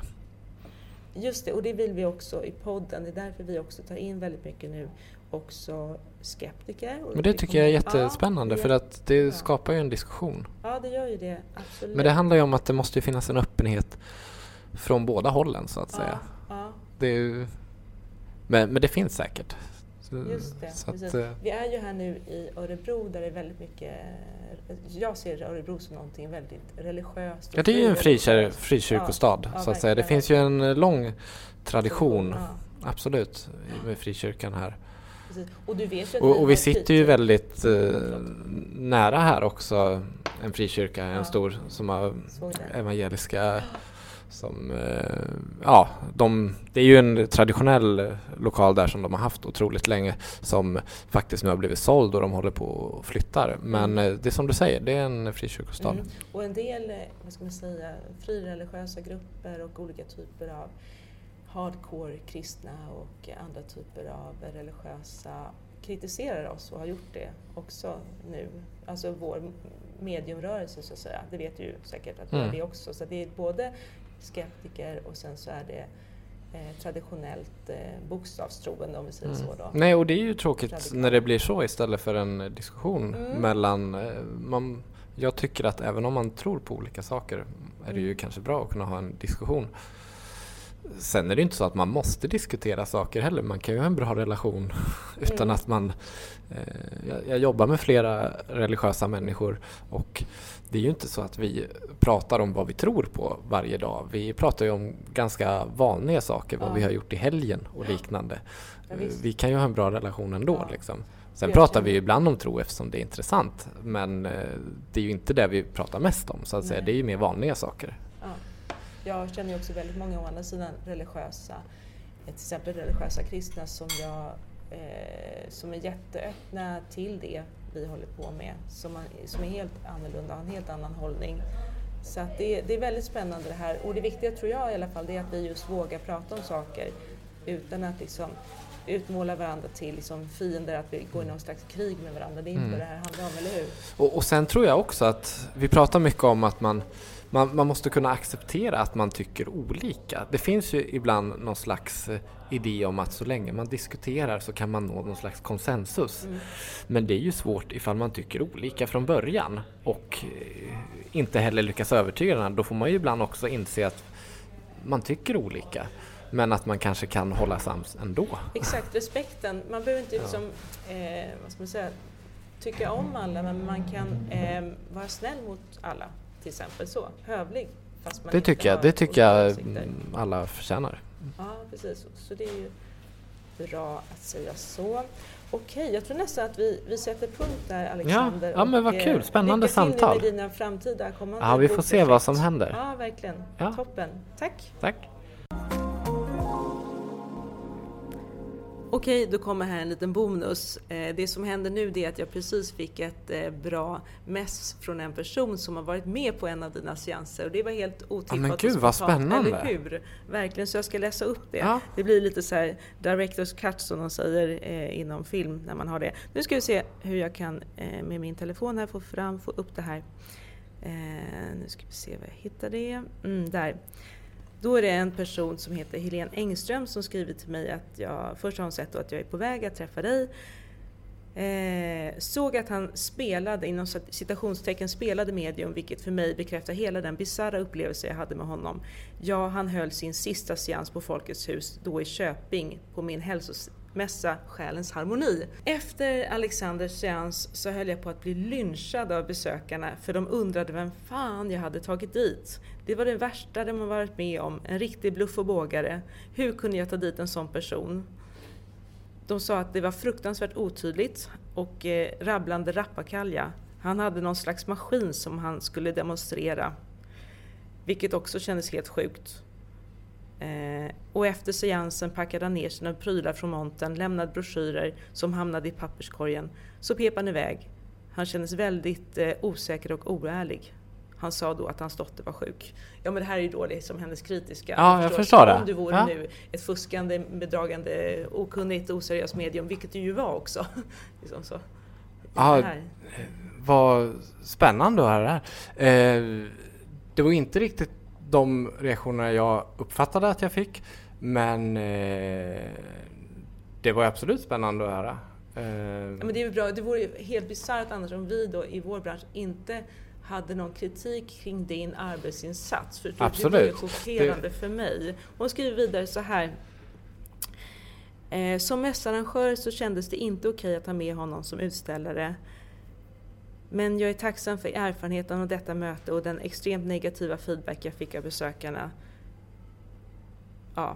Just det, och det vill vi också i podden. Det är därför vi också tar in väldigt mycket nu också skeptiker. Men det tycker jag är jättespännande, ja, för att det ja. skapar ju en diskussion. Ja, det gör ju det, absolut. Men det handlar ju om att det måste finnas en öppenhet från båda hållen, så att ja, säga. Ja. Det är ju, men, men det finns säkert. Just det, så precis. Att, vi är ju här nu i Örebro där det är väldigt mycket, jag ser Örebro som någonting väldigt religiöst. Ja, det är ju en frikär, frikyrkostad, ja, så ja, att säga. Det verkligen. finns ju en lång tradition, Ja. absolut, med frikyrkan här. Precis. Och, du vet ju att Och, och vi har sitter ju väldigt eh, nära här också, en frikyrka, en Ja. stor, som har Såg det. evangeliska, som, eh, ja, de, det är ju en traditionell lokal där som de har haft otroligt länge, som faktiskt nu har blivit såld och de håller på och flyttar. Men Mm. eh, det är som du säger, det är en frikyrkostad. Mm. Och en del, vad ska man säga, frireligiösa grupper och olika typer av hardcore kristna och andra typer av religiösa kritiserar oss och har gjort det också nu. Alltså vår mediumrörelse, så att säga. Det vet ju säkert att vi Mm. är det också. Så det är både skeptiker och sen så är det eh, traditionellt eh, bokstavstroende, om vi säger Mm. så då. Nej, och det är ju tråkigt Radikal. när det blir så istället för en diskussion Mm. mellan, eh, man, jag tycker att även om man tror på olika saker är det ju Mm. kanske bra att kunna ha en diskussion. Sen är det inte så att man måste diskutera saker heller. Man kan ju ha en bra relation utan Mm. att man... Eh, jag, jag jobbar med flera religiösa människor och det är ju inte så att vi pratar om vad vi tror på varje dag. Vi pratar ju om ganska vanliga saker, vad Ja. vi har gjort i helgen och liknande. Ja, visst. Vi kan ju ha en bra relation ändå. Ja. Liksom. Sen Jag pratar känner- vi ju ibland om tro eftersom det är intressant. Men eh, det är ju inte det vi pratar mest om. Så att säga. Nej. Det är ju mer vanliga saker. Ja. Jag känner ju också väldigt många å andra sidan religiösa, till exempel religiösa kristna som, jag, eh, som är jätteöppna till det vi håller på med, som, man, som är helt annorlunda, har en helt annan hållning. Så att det, det är väldigt spännande det här, och det viktiga tror jag i alla fall, det är att vi just vågar prata om saker utan att liksom utmåla varandra till liksom fiender, att vi går i någon slags krig med varandra. Det är inte Mm. vad det här handlar om, eller hur? Och, och sen tror jag också att vi pratar mycket om att man, man, man måste kunna acceptera att man tycker olika. Det finns ju ibland någon slags eh, idé om att så länge man diskuterar så kan man nå någon slags konsensus. Mm. Men det är ju svårt ifall man tycker olika från början och eh, inte heller lyckas övertyga den. Då får man ju ibland också inse att man tycker olika. Men att man kanske kan hålla sams ändå. Exakt, respekten. Man behöver inte liksom, eh, vad ska man säga, tycka om alla, men man kan eh, vara snäll mot alla, till exempel så. Hövlig, fast man Det inte tycker jag, har det tycker jag olika åsikter. mm, alla förtjänar. Ja, precis. Så det är ju bra att säga så. Okej, jag tror nästan att vi, vi sätter punkt där, Alexander. Ja, men vad Och, kul. eh, Spännande lycka till samtal. med dina framtida kommande Ja, vi får se vad bokprojekt. som händer. Ja, verkligen. Ja. Toppen. Tack. Tack. Okej, då kommer här en liten bonus. Eh, det som händer nu är att jag precis fick ett eh, bra mess från en person som har varit med på en av dina seanser. Och det var helt otippat. Ja, men och gud, vad spontant, spännande. Eller hur? Verkligen, så jag ska läsa upp det. Ja. Det blir lite så här director's cut som de säger eh, inom film när man har det. Nu ska vi se hur jag kan eh, med min telefon här få fram, få upp det här. Eh, nu ska vi se vad jag hittar det. Mm, där. Då är det en person som heter Helene Engström som skriver till mig att jag, först har hon sett att jag är på väg att träffa dig. Eh, såg att han spelade, inom citationstecken spelade medium, vilket för mig bekräftar hela den bizarra upplevelse jag hade med honom. Ja, han höll sin sista seans på Folkets hus, då i Köping, på min hälsomässa Själens harmoni. Efter Alexanders seans så höll jag på att bli lynchad av besökarna, för de undrade vem fan jag hade tagit dit. Det var det värsta de har varit med om, en riktig bluff och bågare. Hur kunde jag ta dit en sån person? De sa att det var fruktansvärt otydligt och eh, rabblande rappakalja. Han hade någon slags maskin som han skulle demonstrera. Vilket också kändes helt sjukt. Eh, och efter seansen packade han ner sina prylar från montern, lämnade broschyrer som hamnade i papperskorgen. Så pep han iväg. Han kändes väldigt eh, osäker och oärlig. Han sa då att hans dotter var sjuk. Ja, men det här är ju då det som hennes kritiska. Ja, jag förstår det. Om du vore Ja. nu ett fuskande, bedragande, okunnigt, oseriöst medium, vilket du ju var också. liksom så. Ja, Det här. vad spännande att höra det här. Eh, det var inte riktigt de reaktioner jag uppfattade att jag fick. Men eh, det var absolut spännande att höra. Eh, ja, men det är bra. Det vore helt bisarrt annars om vi då i vår bransch inte hade någon kritik kring din arbetsinsats. För absolut. Det var ju chockerande det... för mig. Hon skriver vidare så här. Eh, som mässarrangör så kändes det inte okej att ha med honom som utställare. Men jag är tacksam för erfarenheten av detta möte och den extremt negativa feedback jag fick av besökarna. Ja.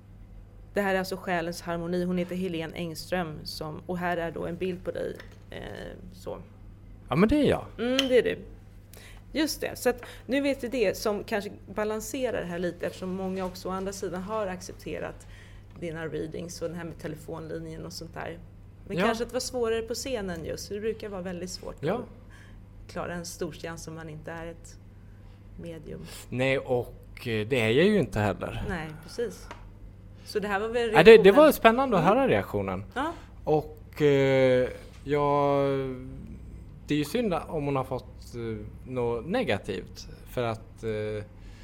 Det här är alltså Själens harmoni. Hon heter Helene Engström som, och här är då en bild på dig. Eh, så. Ja, men det är jag. Mm, det är du. Just det. Så att nu vet vi det som kanske balanserar det här lite eftersom många också å andra sidan har accepterat dina readings och den här med telefonlinjen och sånt där. Men ja. kanske att det var svårare på scenen just. Det brukar vara väldigt svårt ja. att klara en storstjärna som man inte är ett medium. Nej, och det är jag ju inte heller. Nej, precis. Så det här var väl ja, det, det var spännande att mm. höra reaktionen. Ja. Och eh, ja, det är ju synd om hon har fått eh, något negativt. För att eh,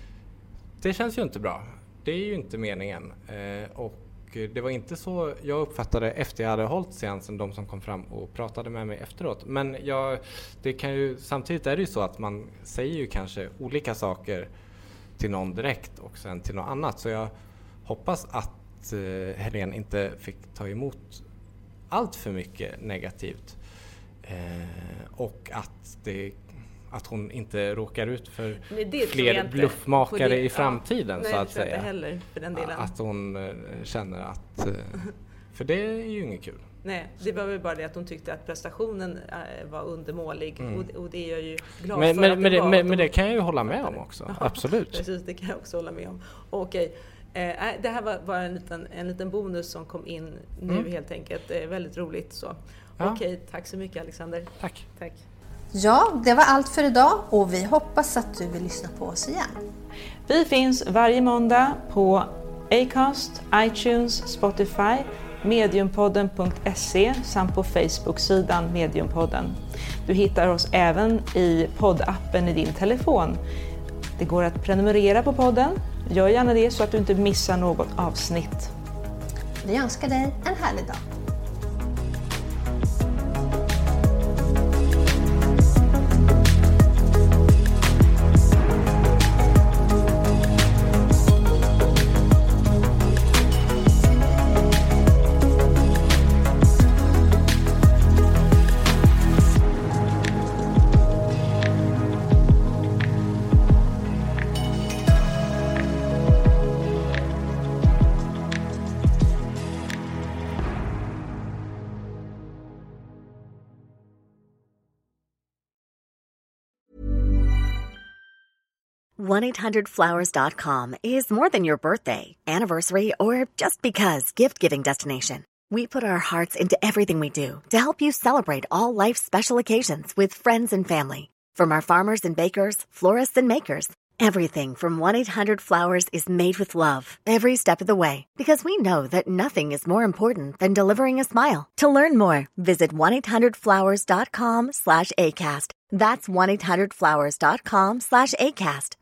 det känns ju inte bra. Det är ju inte meningen. Eh, och det var inte så jag uppfattade efter jag hade hållit seansen, de som kom fram och pratade med mig efteråt. Men jag, det kan ju, samtidigt är det ju så att man säger ju kanske olika saker till någon direkt och sen till något annat. Så jag hoppas att eh, Helene inte fick ta emot allt för mycket negativt. Eh, och att, det, att hon inte råkar ut för fler bluffmakare det, i framtiden. Ja, så nej, att säga. Inte heller för den delen. Att hon eh, känner att... Eh, för det är ju inget kul. Nej, det var väl bara det att hon tyckte att prestationen äh, var undermålig. Mm. Och, och det är jag ju glad men, för men, att men, det var. Men, men det kan jag ju hålla med om också. Ja, absolut. Precis, det kan jag också hålla med om. Okej. Eh, det här var bara en liten, en liten bonus som kom in nu mm. helt enkelt. Eh, väldigt roligt så. Ja. Okej, tack så mycket Alexander. Tack. Tack. Ja, det var allt för idag och vi hoppas att du vill lyssna på oss igen. Vi finns varje måndag på Acast, iTunes, Spotify, mediumpodden punkt se samt på Facebook-sidan Mediumpodden. Du hittar oss även i poddappen i din telefon. Det går att prenumerera på podden. Gör gärna det så att du inte missar något avsnitt. Vi önskar dig en härlig dag. one eight hundred flowers dot com is more than your birthday, anniversary, or just because gift-giving destination. We put our hearts into everything we do to help you celebrate all life's special occasions with friends and family. From our farmers and bakers, florists and makers, everything from one eight hundred flowers is made with love every step of the way, because we know that nothing is more important than delivering a smile. To learn more, visit one eight hundred flowers dot com slash ACAST. That's one eight hundred flowers dot com slash ACAST.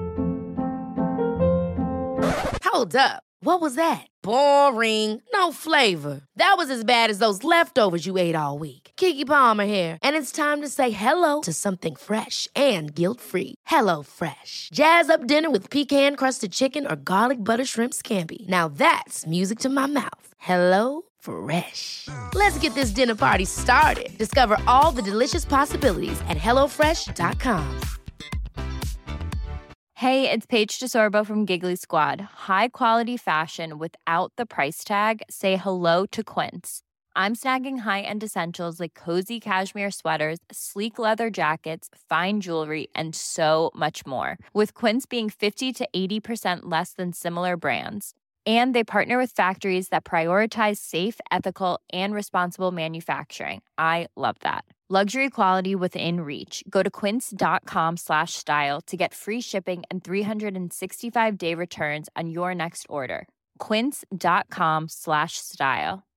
Hold up. What was that? Boring. No flavor. That was as bad as those leftovers you ate all week. Keke Palmer here, and it's time to say hello to something fresh and guilt-free. Hello Fresh. Jazz up dinner with pecan-crusted chicken or garlic butter shrimp scampi. Now that's music to my mouth. Hello Fresh. Let's get this dinner party started. Discover all the delicious possibilities at hello fresh dot com. Hey, it's Paige DeSorbo from Giggly Squad. High quality fashion without the price tag. Say hello to Quince. I'm snagging high-end essentials like cozy cashmere sweaters, sleek leather jackets, fine jewelry, and so much more. With Quince being fifty to eighty percent less than similar brands. And they partner with factories that prioritize safe, ethical, and responsible manufacturing. I love that. Luxury quality within reach. Go to quince.com slash style to get free shipping and three sixty-five day returns on your next order. Quince.com slash style.